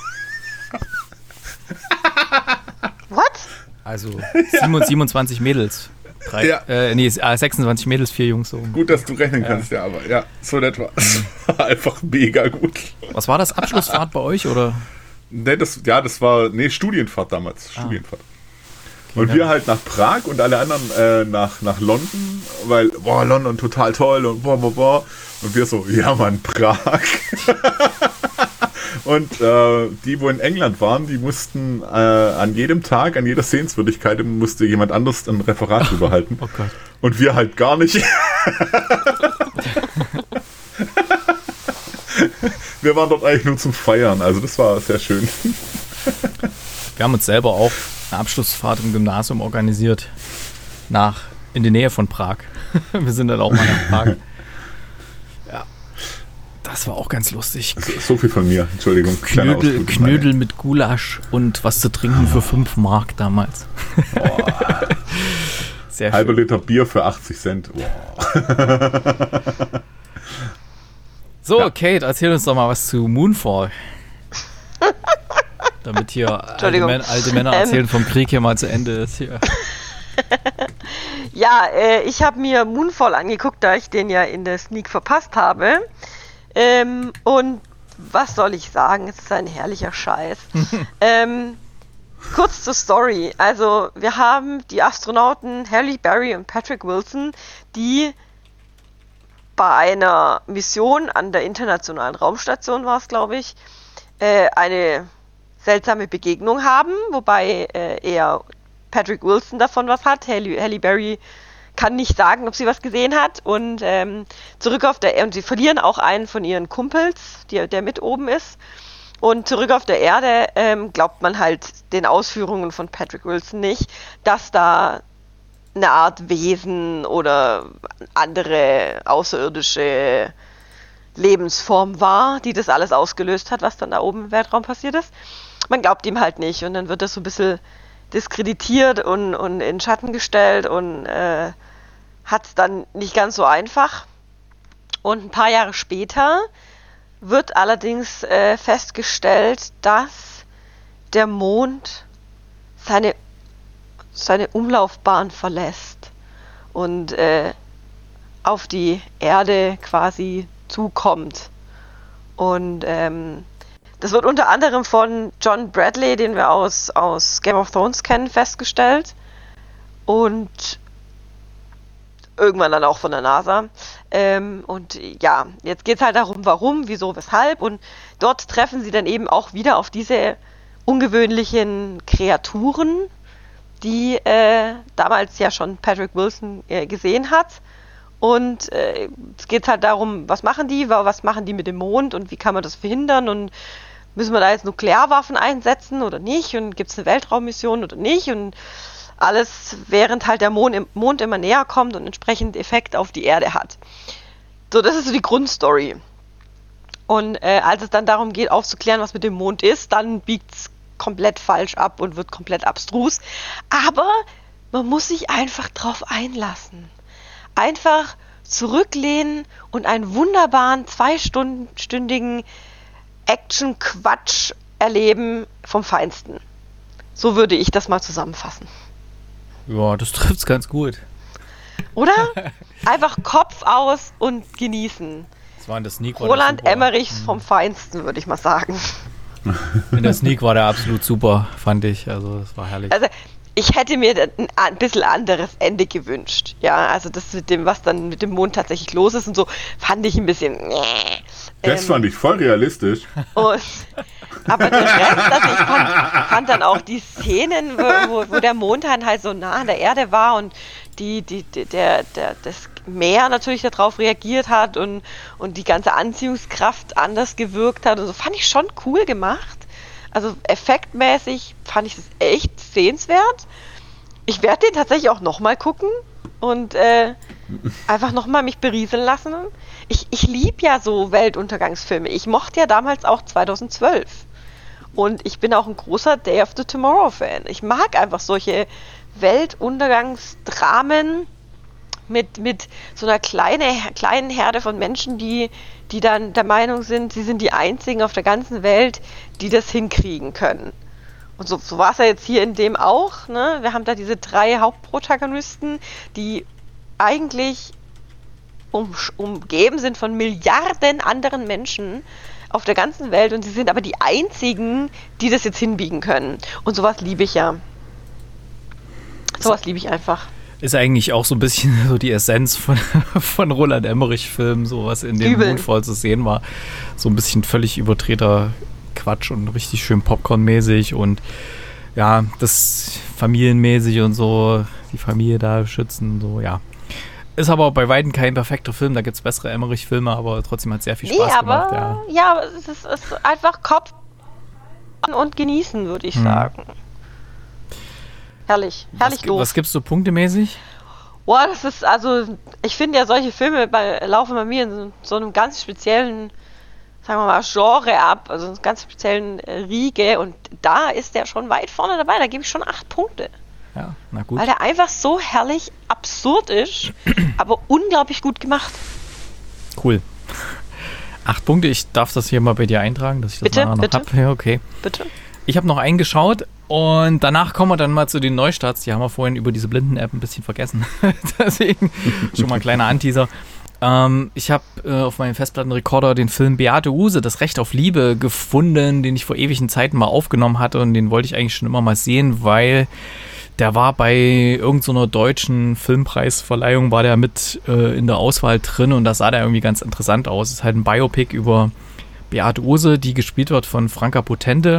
S3: What?
S2: Also siebenundzwanzig Mädels. Drei,
S4: Ja.
S2: äh, nee, sechsundzwanzig Mädels, vier Jungs. So.
S4: Gut, dass du rechnen kannst, ja, aber ja, so etwa. Das war einfach mega gut.
S2: Was war das? Abschlussfahrt bei euch, oder?
S4: Nee, das, ja, das war, nee, Studienfahrt damals,
S2: Ah.
S4: Studienfahrt. Und
S2: ja.
S4: wir halt nach Prag und alle anderen äh, nach, nach London, weil, boah, London total toll und boah, boah, boah. Und wir so, ja Mann, Prag. Und äh, die, wo in England waren, die mussten äh, an jedem Tag, an jeder Sehenswürdigkeit musste jemand anderes ein Referat drüber halten.
S2: Oh Gott.
S4: Und wir halt gar nicht. Wir waren dort eigentlich nur zum Feiern, also das war sehr schön.
S2: Wir haben uns selber auch eine Abschlussfahrt im Gymnasium organisiert. Nach, in die Nähe von Prag. Wir sind dann auch mal nach Prag. Ja. Das war auch ganz lustig.
S4: So, so viel von mir, Entschuldigung. kleiner
S2: Knödel,
S4: Ausflug.
S2: Knödel mit Gulasch und was zu trinken für fünf Mark damals. Sehr
S4: Halber
S2: schön.
S4: Liter Bier für achtzig Cent. Wow.
S2: So,
S4: Ja.
S2: Kate, erzähl uns doch mal was zu Moonfall. Damit hier alte,
S3: Entschuldigung.
S2: Män- alte Männer
S3: Ähm.
S2: erzählen vom Krieg hier mal zu Ende ist. Hier.
S3: Ja, äh, ich habe mir Moonfall angeguckt, da ich den ja in der Sneak verpasst habe. Ähm, und was soll ich sagen? Es ist ein herrlicher Scheiß. ähm, kurz zur Story. Also, wir haben die Astronauten Halle Berry und Patrick Wilson, die bei einer Mission an der Internationalen Raumstation, war es, glaube ich, äh, eine seltsame Begegnung haben, wobei äh, eher Patrick Wilson davon was hat. Halle, Halle Berry kann nicht sagen, ob sie was gesehen hat. Und ähm, zurück auf der und sie verlieren auch einen von ihren Kumpels, die, der mit oben ist. Und zurück auf der Erde ähm, glaubt man halt den Ausführungen von Patrick Wilson nicht, dass da eine Art Wesen oder andere außerirdische Lebensform war, die das alles ausgelöst hat, was dann da oben im Weltraum passiert ist. Man glaubt ihm halt nicht und dann wird das so ein bisschen diskreditiert und, und in Schatten gestellt und äh, hat es dann nicht ganz so einfach. Und ein paar Jahre später wird allerdings äh, festgestellt, dass der Mond seine, seine Umlaufbahn verlässt und äh, auf die Erde quasi zukommt. Und ähm, das wird unter anderem von John Bradley, den wir aus, aus Game of Thrones kennen, festgestellt. Und irgendwann dann auch von der NASA. Ähm, und ja, jetzt geht es halt darum, warum, wieso, weshalb. Und dort treffen sie dann eben auch wieder auf diese ungewöhnlichen Kreaturen, die äh, damals ja schon Patrick Wilson äh, gesehen hat. Und äh, es geht halt darum, was machen die, was machen die mit dem Mond und wie kann man das verhindern und müssen wir da jetzt Nuklearwaffen einsetzen oder nicht und gibt es eine Weltraummission oder nicht und alles, während halt der Mond, Mond immer näher kommt und entsprechend Effekt auf die Erde hat. So, das ist so die Grundstory. Und äh, als es dann darum geht, aufzuklären, was mit dem Mond ist, dann biegt es komplett falsch ab und wird komplett abstrus. Aber man muss sich einfach drauf einlassen. Einfach zurücklehnen und einen wunderbaren zweistündigen Action-Quatsch erleben vom Feinsten. So würde ich das mal zusammenfassen.
S2: Ja, das trifft's ganz gut.
S3: Oder? Einfach Kopf aus und genießen.
S2: Das war in der Sneak. war
S3: Roland
S2: der super.
S3: Emmerichs vom Feinsten, würde ich mal sagen.
S2: In der Sneak war der absolut super, fand ich. Also, das war herrlich.
S3: Also, ich hätte mir ein, ein bisschen anderes Ende gewünscht. Ja, also das mit dem, was dann mit dem Mond tatsächlich los ist und so, fand ich ein bisschen.
S4: Das
S3: ähm,
S4: fand ich voll realistisch.
S3: Und, aber den Rest, also ich fand, fand dann auch die Szenen, wo, wo, wo der Mond dann halt so nah an der Erde war und die, die, die, der, der, das Meer natürlich darauf reagiert hat und, und die ganze Anziehungskraft anders gewirkt hat und so, fand ich schon cool gemacht. Also effektmäßig fand ich das echt sehenswert. Ich werde den tatsächlich auch nochmal gucken und äh, einfach nochmal mich berieseln lassen. Ich, ich liebe ja so Weltuntergangsfilme. Ich mochte ja damals auch zweitausendzwölf. Und ich bin auch ein großer Day of the Tomorrow Fan. Ich mag einfach solche Weltuntergangsdramen, mit, mit so einer kleine, kleinen Herde von Menschen, die, die dann der Meinung sind, sie sind die einzigen auf der ganzen Welt, die das hinkriegen können. Und so, so war es ja jetzt hier in dem auch. Ne? Wir haben da diese drei Hauptprotagonisten, die eigentlich um, umgeben sind von Milliarden anderen Menschen auf der ganzen Welt und sie sind aber die einzigen, die das jetzt hinbiegen können. Und sowas liebe ich ja. Sowas liebe ich einfach.
S2: Ist eigentlich auch so ein bisschen so die Essenz von, von Roland Emmerich-Filmen, so was in dem
S3: Übel.
S2: Moonfall zu sehen war. So ein bisschen völlig überdrehter Quatsch und richtig schön Popcorn-mäßig und ja, das familienmäßig und so, die Familie da schützen, so, ja. Ist aber bei weitem kein perfekter Film, da gibt es bessere Emmerich-Filme, aber trotzdem hat es sehr viel Spaß
S3: nee,
S2: gemacht.
S3: Aber, ja, ja, aber es ist, es ist einfach Kopf und genießen, würde ich hm. sagen. Herrlich, herrlich
S2: was,
S3: doof.
S2: Was gibst du punktemäßig?
S3: Boah, das ist, also, ich finde ja, solche Filme bei, laufen bei mir in so, so einem ganz speziellen, sagen wir mal, Genre ab, also einen ganz speziellen äh, Riege und da ist der schon weit vorne dabei, da gebe ich schon acht Punkte.
S2: Ja, na gut.
S3: Weil der einfach so herrlich absurd ist, aber unglaublich gut gemacht.
S2: Cool. Acht Punkte, ich darf das hier mal bei dir eintragen, dass ich das
S3: bitte,
S2: nachher noch
S3: bitte.
S2: habe. Ja, okay.
S3: Bitte.
S2: Ich habe noch einen geschaut und danach kommen wir dann mal zu den Neustarts. Die haben wir vorhin über diese Blinden-App ein bisschen vergessen. Deswegen schon mal ein kleiner Anteaser. Ähm, ich habe äh, auf meinem Festplattenrekorder den Film Beate Uhse, Das Recht auf Liebe, gefunden, den ich vor ewigen Zeiten mal aufgenommen hatte und den wollte ich eigentlich schon immer mal sehen, weil der war bei irgendeiner so deutschen Filmpreisverleihung, war der mit äh, in der Auswahl drin und das sah da irgendwie ganz interessant aus. Es ist halt ein Biopic über Beate Uhse, die gespielt wird von Franka Potente.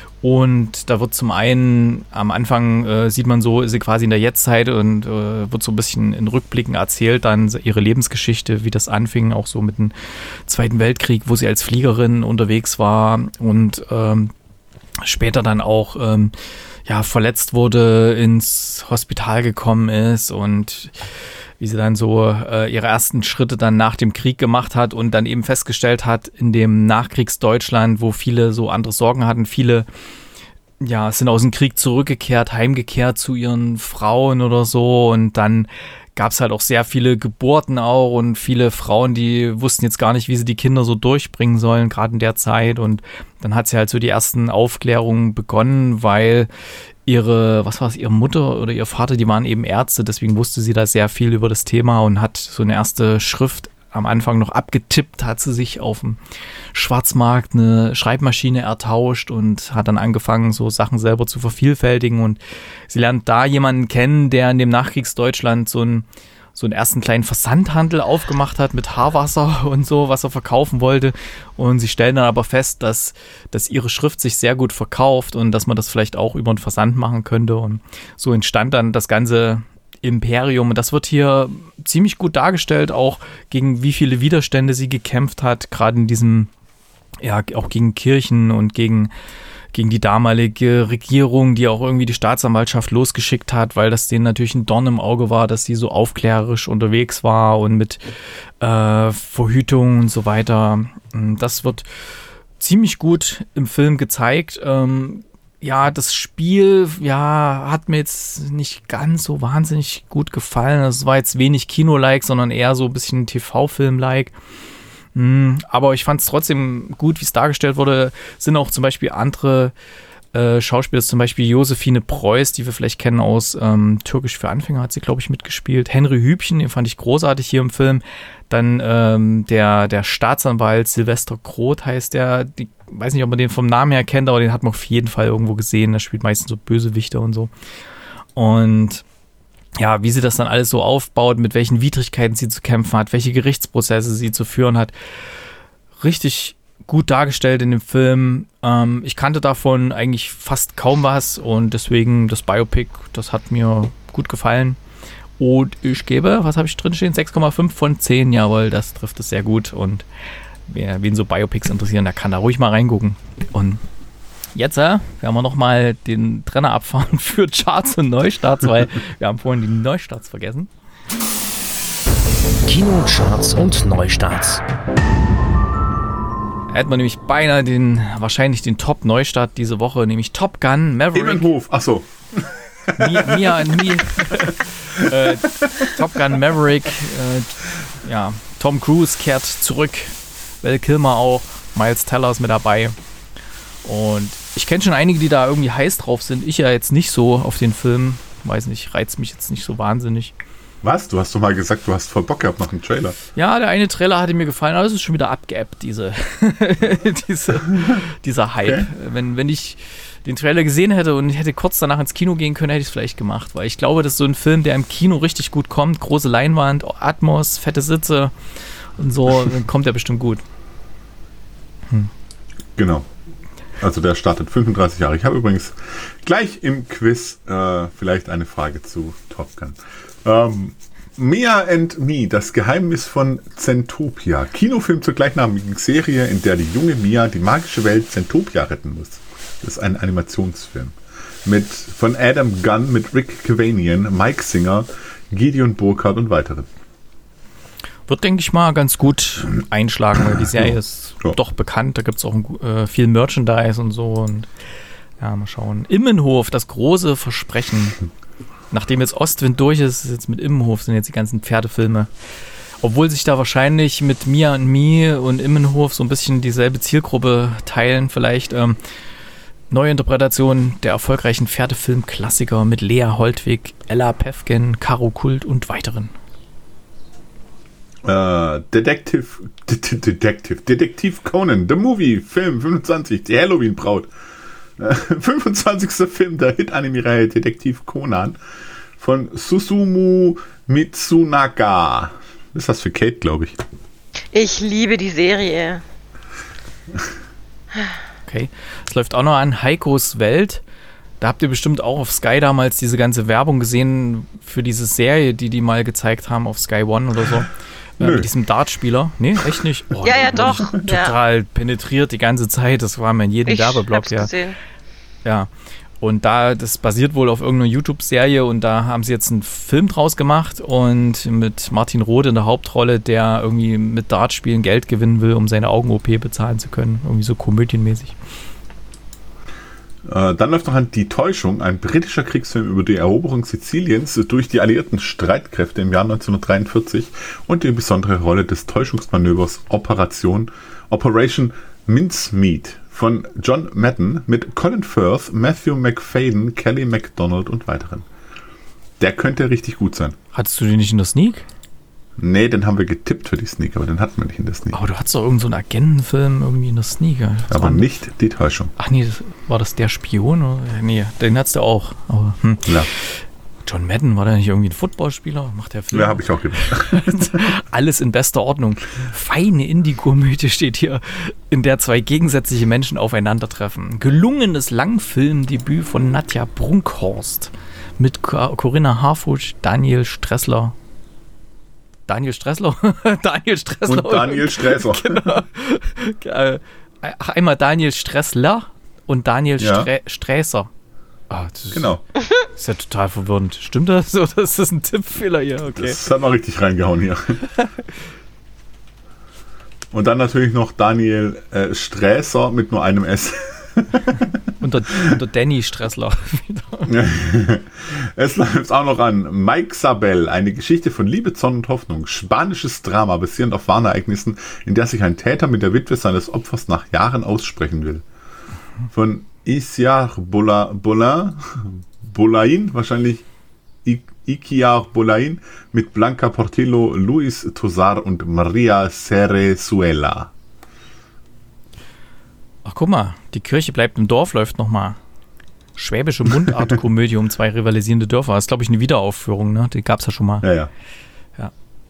S2: Und da wird zum einen, am Anfang äh, sieht man so, ist sie quasi in der Jetztzeit und äh, wird so ein bisschen in Rückblicken erzählt, dann ihre Lebensgeschichte, wie das anfing, auch so mit dem Zweiten Weltkrieg, wo sie als Fliegerin unterwegs war und ähm, später dann auch ähm, ja, verletzt wurde, ins Hospital gekommen ist und wie sie dann so äh, ihre ersten Schritte dann nach dem Krieg gemacht hat und dann eben festgestellt hat, in dem Nachkriegsdeutschland, wo viele so andere Sorgen hatten, viele ja, sind aus dem Krieg zurückgekehrt, heimgekehrt zu ihren Frauen oder so und dann gab es halt auch sehr viele Geburten auch und viele Frauen, die wussten jetzt gar nicht, wie sie die Kinder so durchbringen sollen, gerade in der Zeit und dann hat sie halt so die ersten Aufklärungen begonnen, weil ihre, was war es, ihre Mutter oder ihr Vater, die waren eben Ärzte, deswegen wusste sie da sehr viel über das Thema und hat so eine erste Schrift am Anfang noch abgetippt, hat sie sich auf dem Schwarzmarkt eine Schreibmaschine ertauscht und hat dann angefangen, so Sachen selber zu vervielfältigen und sie lernt da jemanden kennen, der in dem Nachkriegsdeutschland so einen, so einen ersten kleinen Versandhandel aufgemacht hat mit Haarwasser und so, was er verkaufen wollte und sie stellen dann aber fest, dass, dass ihre Schrift sich sehr gut verkauft und dass man das vielleicht auch über einen Versand machen könnte und so entstand dann das ganze Imperium und das wird hier ziemlich gut dargestellt, auch gegen wie viele Widerstände sie gekämpft hat, gerade in diesem, ja, auch gegen Kirchen und gegen, gegen die damalige Regierung, die auch irgendwie die Staatsanwaltschaft losgeschickt hat, weil das denen natürlich ein Dorn im Auge war, dass sie so aufklärerisch unterwegs war und mit äh, Verhütung und so weiter. Das wird ziemlich gut im Film gezeigt. Ähm, Ja, das Spiel, ja, hat mir jetzt nicht ganz so wahnsinnig gut gefallen. Es war jetzt wenig Kino-like, sondern eher so ein bisschen T V-Film-like. Hm, aber ich fand es trotzdem gut, wie es dargestellt wurde. Sind auch zum Beispiel andere äh, Schauspieler, zum Beispiel Josephine Preuß, die wir vielleicht kennen aus ähm, Türkisch für Anfänger, hat sie, glaube ich, mitgespielt. Henry Hübchen, den fand ich großartig hier im Film. Dann ähm, der, der Staatsanwalt Silvester Groth heißt der, die weiß nicht, ob man den vom Namen her kennt, aber den hat man auf jeden Fall irgendwo gesehen. Der spielt meistens so Bösewichter und so. Und ja, wie sie das dann alles so aufbaut, mit welchen Widrigkeiten sie zu kämpfen hat, welche Gerichtsprozesse sie zu führen hat. Richtig gut dargestellt in dem Film. Ähm, ich kannte davon eigentlich fast kaum was und deswegen das Biopic, das hat mir gut gefallen. Und ich gebe, was habe ich drin stehen? sechs Komma fünf von zehn, jawohl, das trifft es sehr gut und wer, wen so Biopics interessieren, der kann da ruhig mal reingucken. Und jetzt äh, werden wir nochmal den Trenner abfahren für Charts und Neustarts, weil wir haben vorhin die Neustarts vergessen.
S1: Kinocharts und Neustarts.
S2: Da hätten wir nämlich beinahe den, wahrscheinlich den Top-Neustart diese Woche, nämlich Top Gun Maverick.
S4: Ebenhof, achso.
S2: Mia, Mia, Mia, äh, Top Gun Maverick, äh, ja, Tom Cruise kehrt zurück, Val Kilmer auch, Miles Teller ist mit dabei. Und ich kenne schon einige, die da irgendwie heiß drauf sind. Ich ja jetzt nicht so auf den Film. Weiß nicht, reizt mich jetzt nicht so wahnsinnig.
S4: Was? Du hast doch mal gesagt, du hast voll Bock gehabt nach dem Trailer.
S2: Ja, der eine Trailer hatte mir gefallen, aber es ist schon wieder abgeappt, diese, diese, dieser Hype. Okay. Wenn, wenn ich den Trailer gesehen hätte und hätte kurz danach ins Kino gehen können, hätte ich es vielleicht gemacht. Weil ich glaube, das ist so ein Film, der im Kino richtig gut kommt. Große Leinwand, Atmos, fette Sitze und so, dann kommt der bestimmt gut. Hm.
S4: Genau. Also der startet fünfunddreißig Jahre. Ich habe übrigens gleich im Quiz äh, vielleicht eine Frage zu Top Gun. Ähm, Mia and Me, das Geheimnis von Zentopia. Kinofilm zur gleichnamigen Serie, in der die junge Mia die magische Welt Zentopia retten muss. Das ist ein Animationsfilm. Mit, von Adam Gunn mit Rick Cavanian, Mike Singer, Gideon Burkhardt und weiteren.
S2: Wird, denke ich mal, ganz gut einschlagen, weil die Serie ist ja. doch bekannt. Da gibt es auch äh, viel Merchandise und so. Und ja, mal schauen. Immenhof, das große Versprechen. Nachdem jetzt Ostwind durch ist, ist jetzt mit Immenhof sind jetzt die ganzen Pferdefilme. Obwohl sich da wahrscheinlich mit Mia and Me und Immenhof so ein bisschen dieselbe Zielgruppe teilen. Vielleicht ähm, Neuinterpretation der erfolgreichen Pferdefilm-Klassiker mit Lea Holtwig, Ella Päffgen, Karo Kult und weiteren.
S4: Uh, Detective, D- D- Detective, Detektiv Conan, The Movie, Film fünfundzwanzig, die Halloween-Braut. Uh, fünfundzwanzigster Film der Hit-Anime-Reihe Detektiv Conan von Susumu Mitsunaga. Das ist was für Kate, glaube ich.
S3: Ich liebe die Serie.
S2: Okay, es läuft auch noch an Heikos Welt. Da habt ihr bestimmt auch auf Sky damals diese ganze Werbung gesehen für diese Serie, die die mal gezeigt haben auf Sky One oder so. Äh, mit diesem Dartspieler. Nee, echt nicht? Oh,
S3: ja, ja, doch.
S2: Total ja. penetriert die ganze Zeit. Das war mir in jedem
S3: ich
S2: Werbeblock. Ja.
S3: Gesehen.
S2: Ja. Und da, das basiert wohl auf irgendeiner YouTube-Serie und da haben sie jetzt einen Film draus gemacht und mit Martin Roth in der Hauptrolle, der irgendwie mit Dartspielen Geld gewinnen will, um seine Augen-O P bezahlen zu können. Irgendwie so komödienmäßig.
S4: Äh, dann läuft noch an Die Täuschung, ein britischer Kriegsfilm über die Eroberung Siziliens durch die alliierten Streitkräfte im Jahr neunzehnhundertdreiundvierzig und die besondere Rolle des Täuschungsmanövers Operation Operation Mincemeat von John Madden mit Colin Firth, Matthew McFadden, Kelly MacDonald und weiteren. Der könnte richtig gut sein.
S2: Hattest du den nicht in der Sneak?
S4: Nee, den haben wir getippt für die Sneak, aber den hatten wir nicht in der Sneak.
S2: Aber du hattest doch irgendeinen so einen Agentenfilm irgendwie in der Sneak. Das
S4: aber nicht Die Täuschung.
S2: Ach nee, das, war das Der Spion? Oder? Nee, den hattest du auch. Aber, hm.
S4: Ja.
S2: John Madden, war der nicht irgendwie ein Footballspieler? Macht der Film?
S4: Ja, habe ich auch gedacht.
S2: Alles in bester Ordnung. Feine Indie-Komödie steht hier, in der zwei gegensätzliche Menschen aufeinandertreffen. Gelungenes Langfilmdebüt von Nadja Brunkhorst mit Corinna Harfouch, Daniel Stressler. Daniel Stressler? Daniel Stressler.
S4: Und Daniel Stresser.
S2: Genau. Ach, einmal Daniel Stressler und Daniel
S4: ja.
S2: Stre- Sträßer. Ah, das ist,
S4: genau.
S2: Das ist ja total verwirrend. Stimmt das? Oder ist das ein Tippfehler hier? Okay.
S4: Das hat mal richtig reingehauen hier. Und dann natürlich noch Daniel äh, Sträßer mit nur einem S.
S2: Unter, unter Danny Stressler.
S4: Es läuft auch noch an Mike Sabel, eine Geschichte von Liebe, Zorn und Hoffnung. Spanisches Drama, basierend auf wahren Ereignissen, in der sich ein Täter mit der Witwe seines Opfers nach Jahren aussprechen will. Von Isiar Bola, Bola, Bolain, wahrscheinlich I- Ikiar Bolain, mit Blanca Portillo, Luis Tosar und Maria Cerezuela.
S2: Ach, guck mal, Die Kirche bleibt im Dorf läuft nochmal. Schwäbische Mundartkomödie um zwei rivalisierende Dörfer. Das ist, glaube ich, eine Wiederaufführung, ne? Die gab es ja schon mal.
S4: Ja, ja.
S2: ja.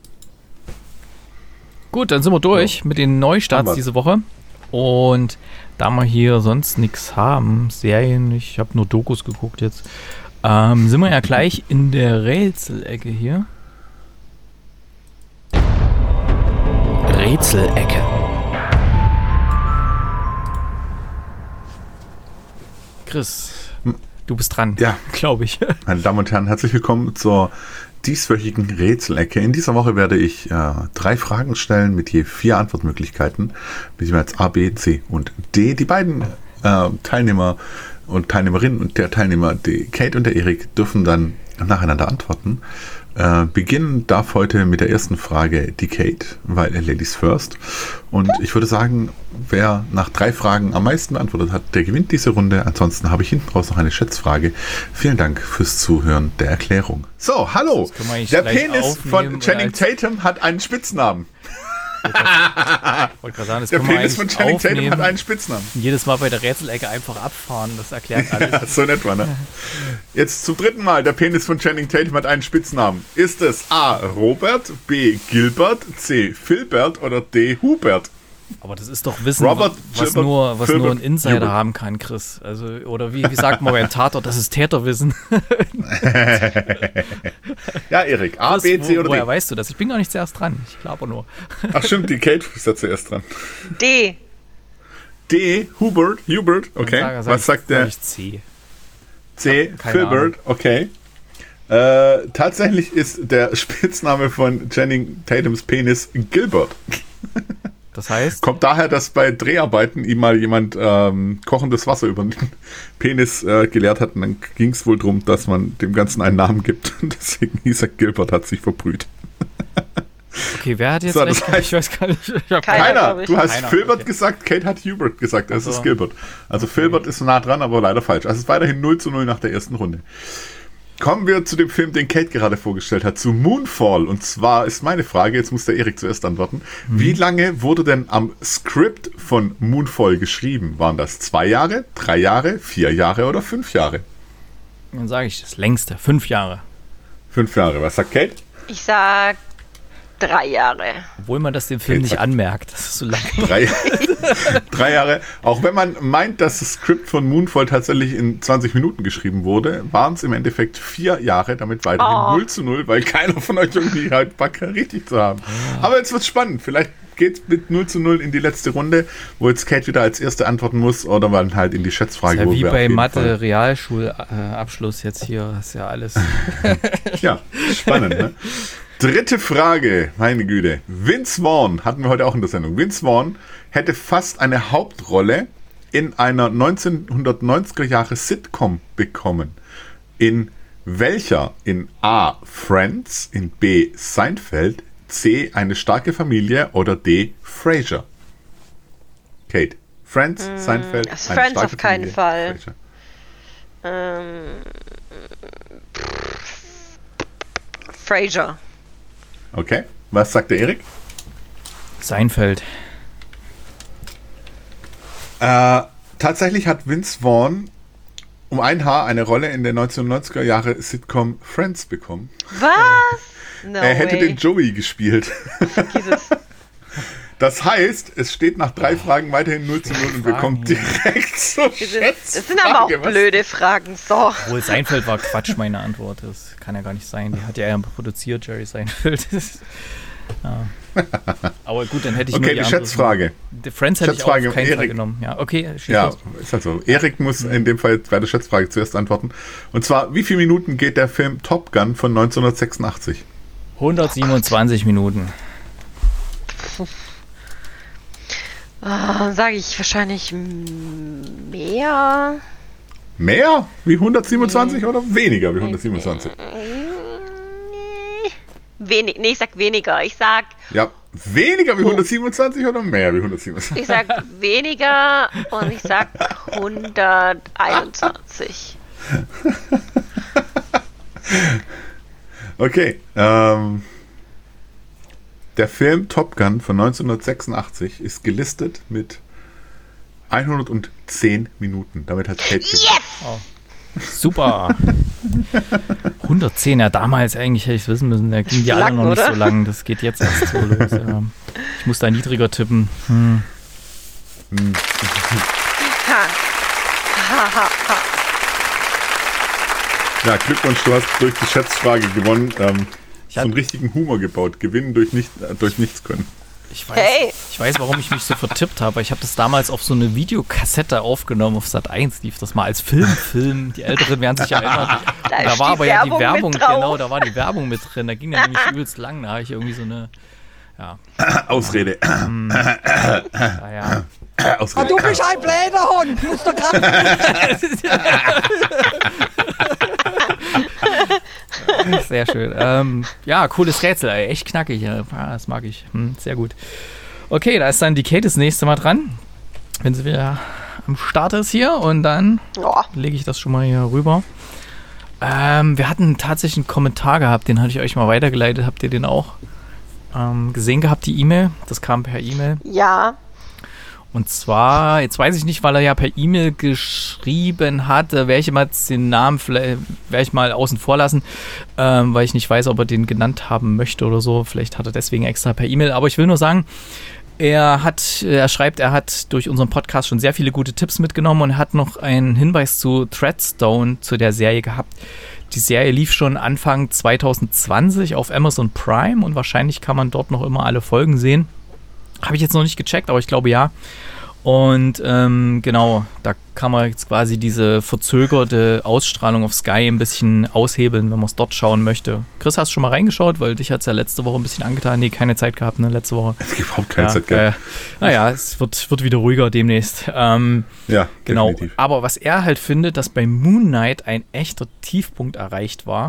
S2: Gut, dann sind wir durch so. mit den Neustarts diese Woche. Und da wir hier sonst nichts haben, Serien, ich habe nur Dokus geguckt jetzt, ähm, sind wir ja gleich in der Rätselecke hier.
S1: Rätselecke.
S2: Chris, du bist dran,
S4: ja,
S2: glaube ich.
S4: Meine Damen und Herren, herzlich willkommen zur dieswöchigen Rätselecke. In dieser Woche werde ich äh, drei Fragen stellen mit je vier Antwortmöglichkeiten, mit jeweils A, B, C und D. Die beiden äh, Teilnehmer und Teilnehmerin und der Teilnehmer, die Kate und der Erik, dürfen dann nacheinander antworten. Äh, beginnen darf heute mit der ersten Frage die Kate, weil äh, Ladies first. Und ich würde sagen, wer nach drei Fragen am meisten beantwortet hat, der gewinnt diese Runde. Ansonsten habe ich hinten raus noch eine Schätzfrage. Vielen Dank fürs Zuhören der Erklärung. So, hallo. Der Penis von Channing Tatum hat einen Spitznamen.
S2: Ich wollte gerade sagen, das
S4: der
S2: können wir
S4: Penis von Channing Tatum
S2: aufnehmen.
S4: hat einen Spitznamen.
S2: Jedes Mal bei der Rätselecke einfach abfahren, das erklärt alles.
S4: Ja, so in etwa, ne? Jetzt zum dritten Mal, der Penis von Channing Tatum hat einen Spitznamen. Ist es A. Robert, B. Gilbert, C. Filbert oder D. Hubert?
S2: Aber das ist doch Wissen,
S4: Robert,
S2: was,
S4: Gilbert,
S2: nur, was
S4: Filbert,
S2: nur ein Insider
S4: Hubert.
S2: haben kann, Chris. Also, oder wie, wie sagt man beim Tatort, das ist Täterwissen.
S4: Ja, Erik, A,
S2: Chris,
S4: B, C
S2: wo,
S4: oder
S2: woher
S4: D?
S2: weißt du das? Ich bin gar nicht zuerst dran. Ich glaube nur.
S4: Ach stimmt, die Kate ist da zuerst dran.
S3: D.
S4: D, Hubert, Hubert, okay.
S2: Dann sag- sag
S4: Was
S2: ich-
S4: sagt
S2: sag
S4: der?
S2: ich C.
S4: C,
S2: keine
S4: Filbert, okay. Äh, tatsächlich ist der Spitzname von Channing Tatums Penis Gilbert.
S2: Das heißt,
S4: Kommt daher, dass bei Dreharbeiten ihm mal jemand ähm, kochendes Wasser über den Penis äh, geleert hat und dann ging es wohl darum, dass man dem Ganzen einen Namen gibt. Und deswegen hieß er Gilbert, hat sich verbrüht.
S2: okay, wer hat jetzt
S4: So, das
S2: recht?
S4: heißt-
S2: Ich weiß gar nicht. Ich hab
S3: Keiner,
S4: Keiner,
S3: glaub ich.
S4: du hast
S2: Keiner,
S4: Filbert
S2: okay.
S4: gesagt, Kate hat Hubert gesagt, es
S2: Ach so.
S4: ist Gilbert. Also Filbert ist nah dran, aber leider falsch. Also es ist weiterhin null zu null nach der ersten Runde. Kommen wir zu dem Film, den Kate gerade vorgestellt hat, zu Moonfall. Und zwar ist meine Frage, jetzt muss der Erik zuerst antworten.
S2: Mhm.
S4: Wie lange wurde denn am Skript von Moonfall geschrieben? Waren das zwei Jahre, drei Jahre, vier Jahre oder fünf Jahre?
S2: Dann sage ich das längste, fünf Jahre.
S4: Fünf Jahre. Was sagt Kate?
S3: Ich sag drei Jahre.
S2: Obwohl man das dem Film
S4: Okay,
S2: nicht
S4: zack.
S2: anmerkt. Das ist so lang.
S4: Drei, drei Jahre. Auch wenn man meint, dass das Skript von Moonfall tatsächlich in zwanzig Minuten geschrieben wurde, waren es im Endeffekt vier Jahre, damit weiterhin
S3: Oh.
S4: null zu null, weil keiner von euch irgendwie halt Bock hat, richtig zu haben. Aber jetzt wird's spannend. Vielleicht geht's mit null zu null in die letzte Runde, wo jetzt Kate wieder als Erste antworten muss, oder man halt in die Schätzfrage,
S2: Ja,
S4: wo
S2: wie
S4: wir auf
S2: bei
S4: jeden
S2: Mathe-Realschulabschluss jetzt hier. Ist ja alles.
S4: Fall- Ja, spannend, ne? Dritte Frage, meine Güte. Vince Vaughn, hatten wir heute auch in der Sendung. Vince Vaughn hätte fast eine Hauptrolle in einer neunzehnhundertneunziger Jahre Sitcom bekommen. In welcher? In A. Friends, in B. Seinfeld, C. Eine starke Familie oder D. Frasier? Kate. Friends, Seinfeld,
S3: das
S4: eine
S3: Friends
S4: starke
S3: auf keinen
S4: Familie,
S3: Fall.
S4: Frasier.
S3: Ähm, Frasier.
S4: Okay. Was sagt der Erik?
S2: Seinfeld.
S4: Äh, tatsächlich hat Vince Vaughn um ein Haar eine Rolle in der neunzehnhundertneunziger Jahre Sitcom Friends bekommen.
S3: Was? No
S4: er hätte
S3: way.
S4: den Joey gespielt.
S3: Jesus.
S4: Das heißt, es steht nach drei Fragen weiterhin null zu null und wir kommen
S2: Fragen
S4: direkt zur
S3: Jesus.
S4: Schätzfrage.
S3: Das sind aber auch
S4: Was-
S3: blöde Fragen. So.
S2: Obwohl Seinfeld war Quatsch, meine Antwort. Das kann ja gar nicht sein. Die hat ja er produziert, Jerry Seinfeld. Ja. Aber gut, dann hätte ich nur
S4: Okay,
S2: die
S4: die
S2: andere-
S4: Schätzfrage.
S2: Die Friends hätte ich auch
S4: Schätzfrage,
S2: auf keinen Fall
S4: Erik.
S2: genommen. Ja, okay, schieß
S4: Ja,
S2: los.
S4: ist halt so. Erik muss in dem Fall bei der Schätzfrage zuerst antworten. Und zwar, wie viele Minuten geht der Film Top Gun von neunzehnhundertsechsundachtzig?
S2: hundertsiebenundzwanzig Minuten.
S3: Ah, sage ich wahrscheinlich m- mehr.
S4: Mehr wie hundertsiebenundzwanzig oder weniger wie hundertsiebenundzwanzig?
S3: Wenig, nee, ich sag weniger. Ich sag,
S4: Ja, weniger wie hundertsiebenundzwanzig oder mehr wie hundertsiebenundzwanzig?
S3: ich sag weniger und ich sag hunderteinundzwanzig.
S4: Okay, ähm, der Film Top Gun von neunzehnhundertsechsundachtzig ist gelistet mit hundertzehn Minuten. Damit hat Kate gewonnen.
S2: Super. hundertzehn, ja damals eigentlich hätte ich es wissen müssen. Da ging die alle
S3: Lang,
S2: noch nicht
S3: oder?
S2: so lang. Das geht jetzt erst so los. Ja. Ich muss da niedriger tippen. Hm.
S3: Ha. Ha, ha, ha.
S4: Ja, Glückwunsch, du hast durch die Schätzfrage gewonnen. Ähm,
S2: Ich
S4: so
S2: hab-
S4: einen richtigen Humor gebaut. Gewinnen durch, nicht, äh, durch nichts können.
S2: Ich weiß,
S3: Hey.
S2: ich weiß, warum ich mich so vertippt habe. Ich habe das damals auf so eine Videokassette aufgenommen. Auf Sat eins lief das mal als Filmfilm. Die Älteren werden sich erinnern.
S3: Da
S2: Und da
S3: ist
S2: war
S3: die
S2: aber ja die
S3: Werbung
S2: Werbung,
S3: mit drauf.
S2: genau, da war die Werbung mit drin. Da ging der nämlich übelst lang. Da habe ich irgendwie so eine, ja,
S4: Ausrede.
S2: naja.
S4: Ausrede.
S5: Du bist ein Bläderhund. Musst du grad
S2: Sehr schön. Ähm, ja, cooles Rätsel, ey. Echt knackig. Ja, das mag ich. Hm, sehr gut. Okay, da ist dann die Kate das nächste Mal dran. Wenn sie wieder am Start ist hier. Und dann
S3: Ja.
S2: lege ich das schon mal hier rüber. Ähm, wir hatten tatsächlich einen Kommentar gehabt. Den hatte ich euch mal weitergeleitet. Habt ihr den auch ähm, gesehen gehabt, die E-Mail? Das kam per E-Mail.
S3: Ja.
S2: Und zwar, jetzt weiß ich nicht, weil er ja per E-Mail geschrieben hat, äh, werde ich mal jetzt den Namen vielleicht, werde ich mal außen vor lassen, ähm, weil ich nicht weiß, ob er den genannt haben möchte oder so. Vielleicht hat er deswegen extra per E-Mail. Aber ich will nur sagen, er hat, er schreibt, er hat durch unseren Podcast schon sehr viele gute Tipps mitgenommen und hat noch einen Hinweis zu Threadstone, zu der Serie gehabt. Die Serie lief schon Anfang zwanzig zwanzig auf Amazon Prime und wahrscheinlich kann man dort noch immer alle Folgen sehen. Habe ich jetzt noch nicht gecheckt, aber ich glaube ja. Und ähm, genau, da kann man jetzt quasi diese verzögerte Ausstrahlung auf Sky ein bisschen aushebeln, wenn man es dort schauen möchte. Chris, hast du schon mal reingeschaut? Weil dich hat es ja letzte Woche ein bisschen angetan. Nee, keine Zeit gehabt, ne, letzte Woche.
S4: Es gibt überhaupt keine
S2: ja,
S4: Zeit gehabt.
S2: Äh, naja, es wird, wird wieder ruhiger demnächst. Ähm,
S4: Ja,
S2: genau.
S4: definitiv.
S2: Aber was er halt findet, dass bei Moon Knight ein echter Tiefpunkt erreicht war,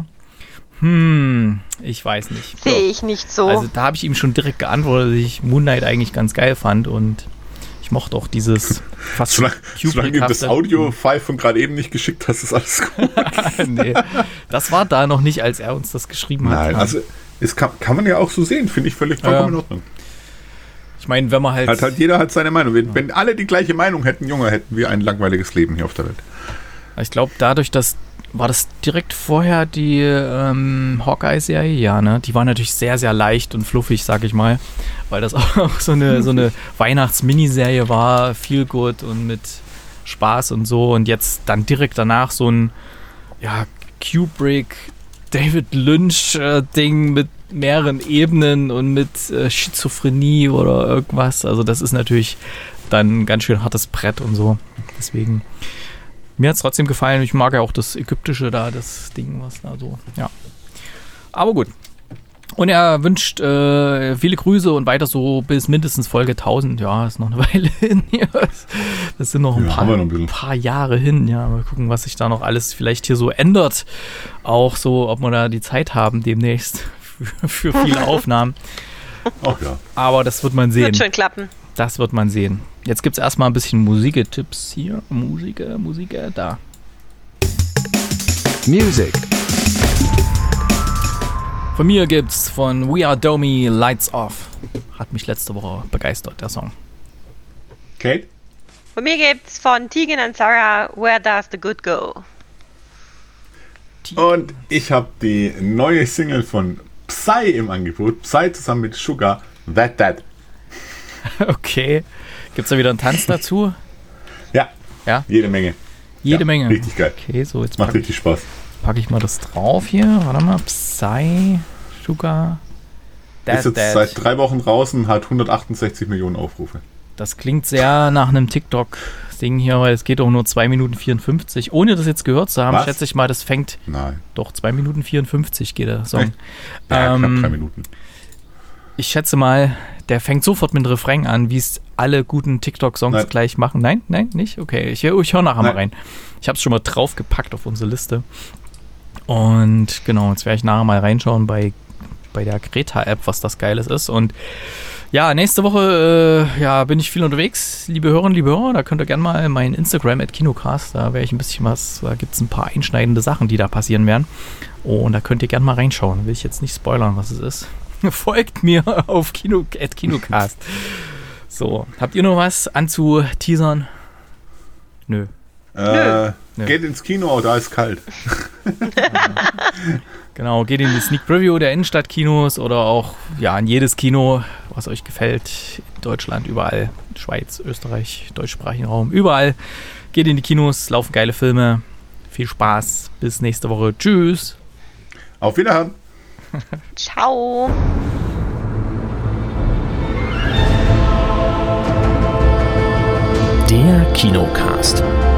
S2: hm, ich weiß nicht.
S3: Sehe ich nicht so.
S2: Also da habe ich ihm schon direkt geantwortet, dass ich Moon Knight eigentlich ganz geil fand und ich mochte auch dieses fast
S4: Solange, solange du das
S2: Kubrick-hafte-
S4: Audio-File von gerade eben nicht geschickt hast, ist alles gut.
S2: nee, das war da noch nicht, als er uns das geschrieben hat.
S4: Nein, also es kann, kann man ja auch so sehen, finde ich völlig vollkommen
S2: Ja.
S4: in Ordnung.
S2: Ich meine, wenn man halt,
S4: Hat halt jeder hat seine Meinung. Wenn, wenn alle die gleiche Meinung hätten, Junge, hätten wir ein langweiliges Leben hier auf der Welt.
S2: ich glaube, dadurch, dass war das direkt vorher die ähm, Hawkeye-Serie? Ja, ne? Die war natürlich sehr, sehr leicht und fluffig, sag ich mal. Weil das auch so eine, so eine Weihnachts-Miniserie war, viel gut und mit Spaß und so. Und jetzt dann direkt danach so ein ja, Kubrick, David Lynch-Ding mit mehreren Ebenen und mit äh, Schizophrenie oder irgendwas. Also das ist natürlich dann ein ganz schön hartes Brett und so. Deswegen... Mir hat es trotzdem gefallen. Ich mag ja auch das Ägyptische da, das Ding, was da so, ja. Aber gut. Und er wünscht äh, viele Grüße und weiter so bis mindestens Folge tausend. Ja, ist noch eine Weile hin. Ja, das sind noch ein,
S4: Ja,
S2: paar,
S4: haben wir noch ein bisschen.
S2: paar Jahre hin. Ja, mal gucken, was sich da noch alles vielleicht hier so ändert. Auch so, ob wir da die Zeit haben demnächst für, für viele Aufnahmen.
S4: Ach ja.
S2: Aber das wird man sehen.
S3: Wird schon klappen.
S2: Das wird man sehen. Jetzt gibt es erstmal ein bisschen Musiktipps hier. Musik, Musik, da.
S1: Music.
S2: Von mir gibt's von We Are Domi Lights Off. Hat mich letzte Woche begeistert, der Song.
S4: Kate?
S3: Von mir gibt's von Tegan and Sarah Where Does the Good Go?
S4: Und ich habe die neue Single von Psy im Angebot. Psy zusammen mit Sugar, That That.
S2: Okay. Gibt's da wieder einen Tanz dazu?
S4: Ja,
S2: Ja?
S4: jede Menge.
S2: Jede
S4: Ja,
S2: Menge.
S4: richtig geil.
S2: Okay, so jetzt
S4: Macht
S2: packe
S4: richtig Spaß.
S2: pack ich mal das drauf hier. Warte mal. Psy, Sugar, That,
S4: Ist jetzt
S2: That.
S4: seit drei Wochen draußen, hat hundertachtundsechzig Millionen Aufrufe.
S2: Das klingt sehr nach einem TikTok-Ding hier, weil es geht auch nur zwei Minuten vierundfünfzig. Ohne das jetzt gehört zu haben,
S4: Was?
S2: schätze ich mal, das fängt
S4: Nein.
S2: doch zwei Minuten vierundfünfzig geht der Song.
S4: Ja,
S2: Ähm,
S4: knapp drei Minuten.
S2: Ich schätze mal, der fängt sofort mit dem Refrain an, wie es alle guten TikTok-Songs
S4: Nein.
S2: gleich machen. Nein, nein, nicht? Okay, ich, ich höre nachher mal
S4: Nein.
S2: rein. Ich habe es schon mal draufgepackt auf unsere Liste. Und genau, jetzt werde ich nachher mal reinschauen bei, bei der Greta-App, was das Geiles ist. Und ja, nächste Woche äh, ja, bin ich viel unterwegs, liebe Hörerinnen, liebe Hörer. Da könnt ihr gerne mal mein Instagram at Kinocast, da werde ich ein bisschen was, da gibt es ein paar einschneidende Sachen, die da passieren werden. Und da könnt ihr gerne mal reinschauen. Will ich jetzt nicht spoilern, was es ist. Folgt mir auf Kino, at Kinocast. So, habt ihr noch was anzuteasern? Nö.
S4: Äh,
S2: Nö.
S4: geht ins Kino, da ist kalt.
S2: Genau, geht in die Sneak Preview der Innenstadtkinos oder auch ja in jedes Kino, was euch gefällt. In Deutschland, überall. Schweiz, Österreich, deutschsprachigen Raum, überall. Geht in die Kinos, laufen geile Filme. Viel Spaß. Bis nächste Woche. Tschüss.
S4: Auf Wiederhören.
S3: Ciao.
S1: Der Kinocast.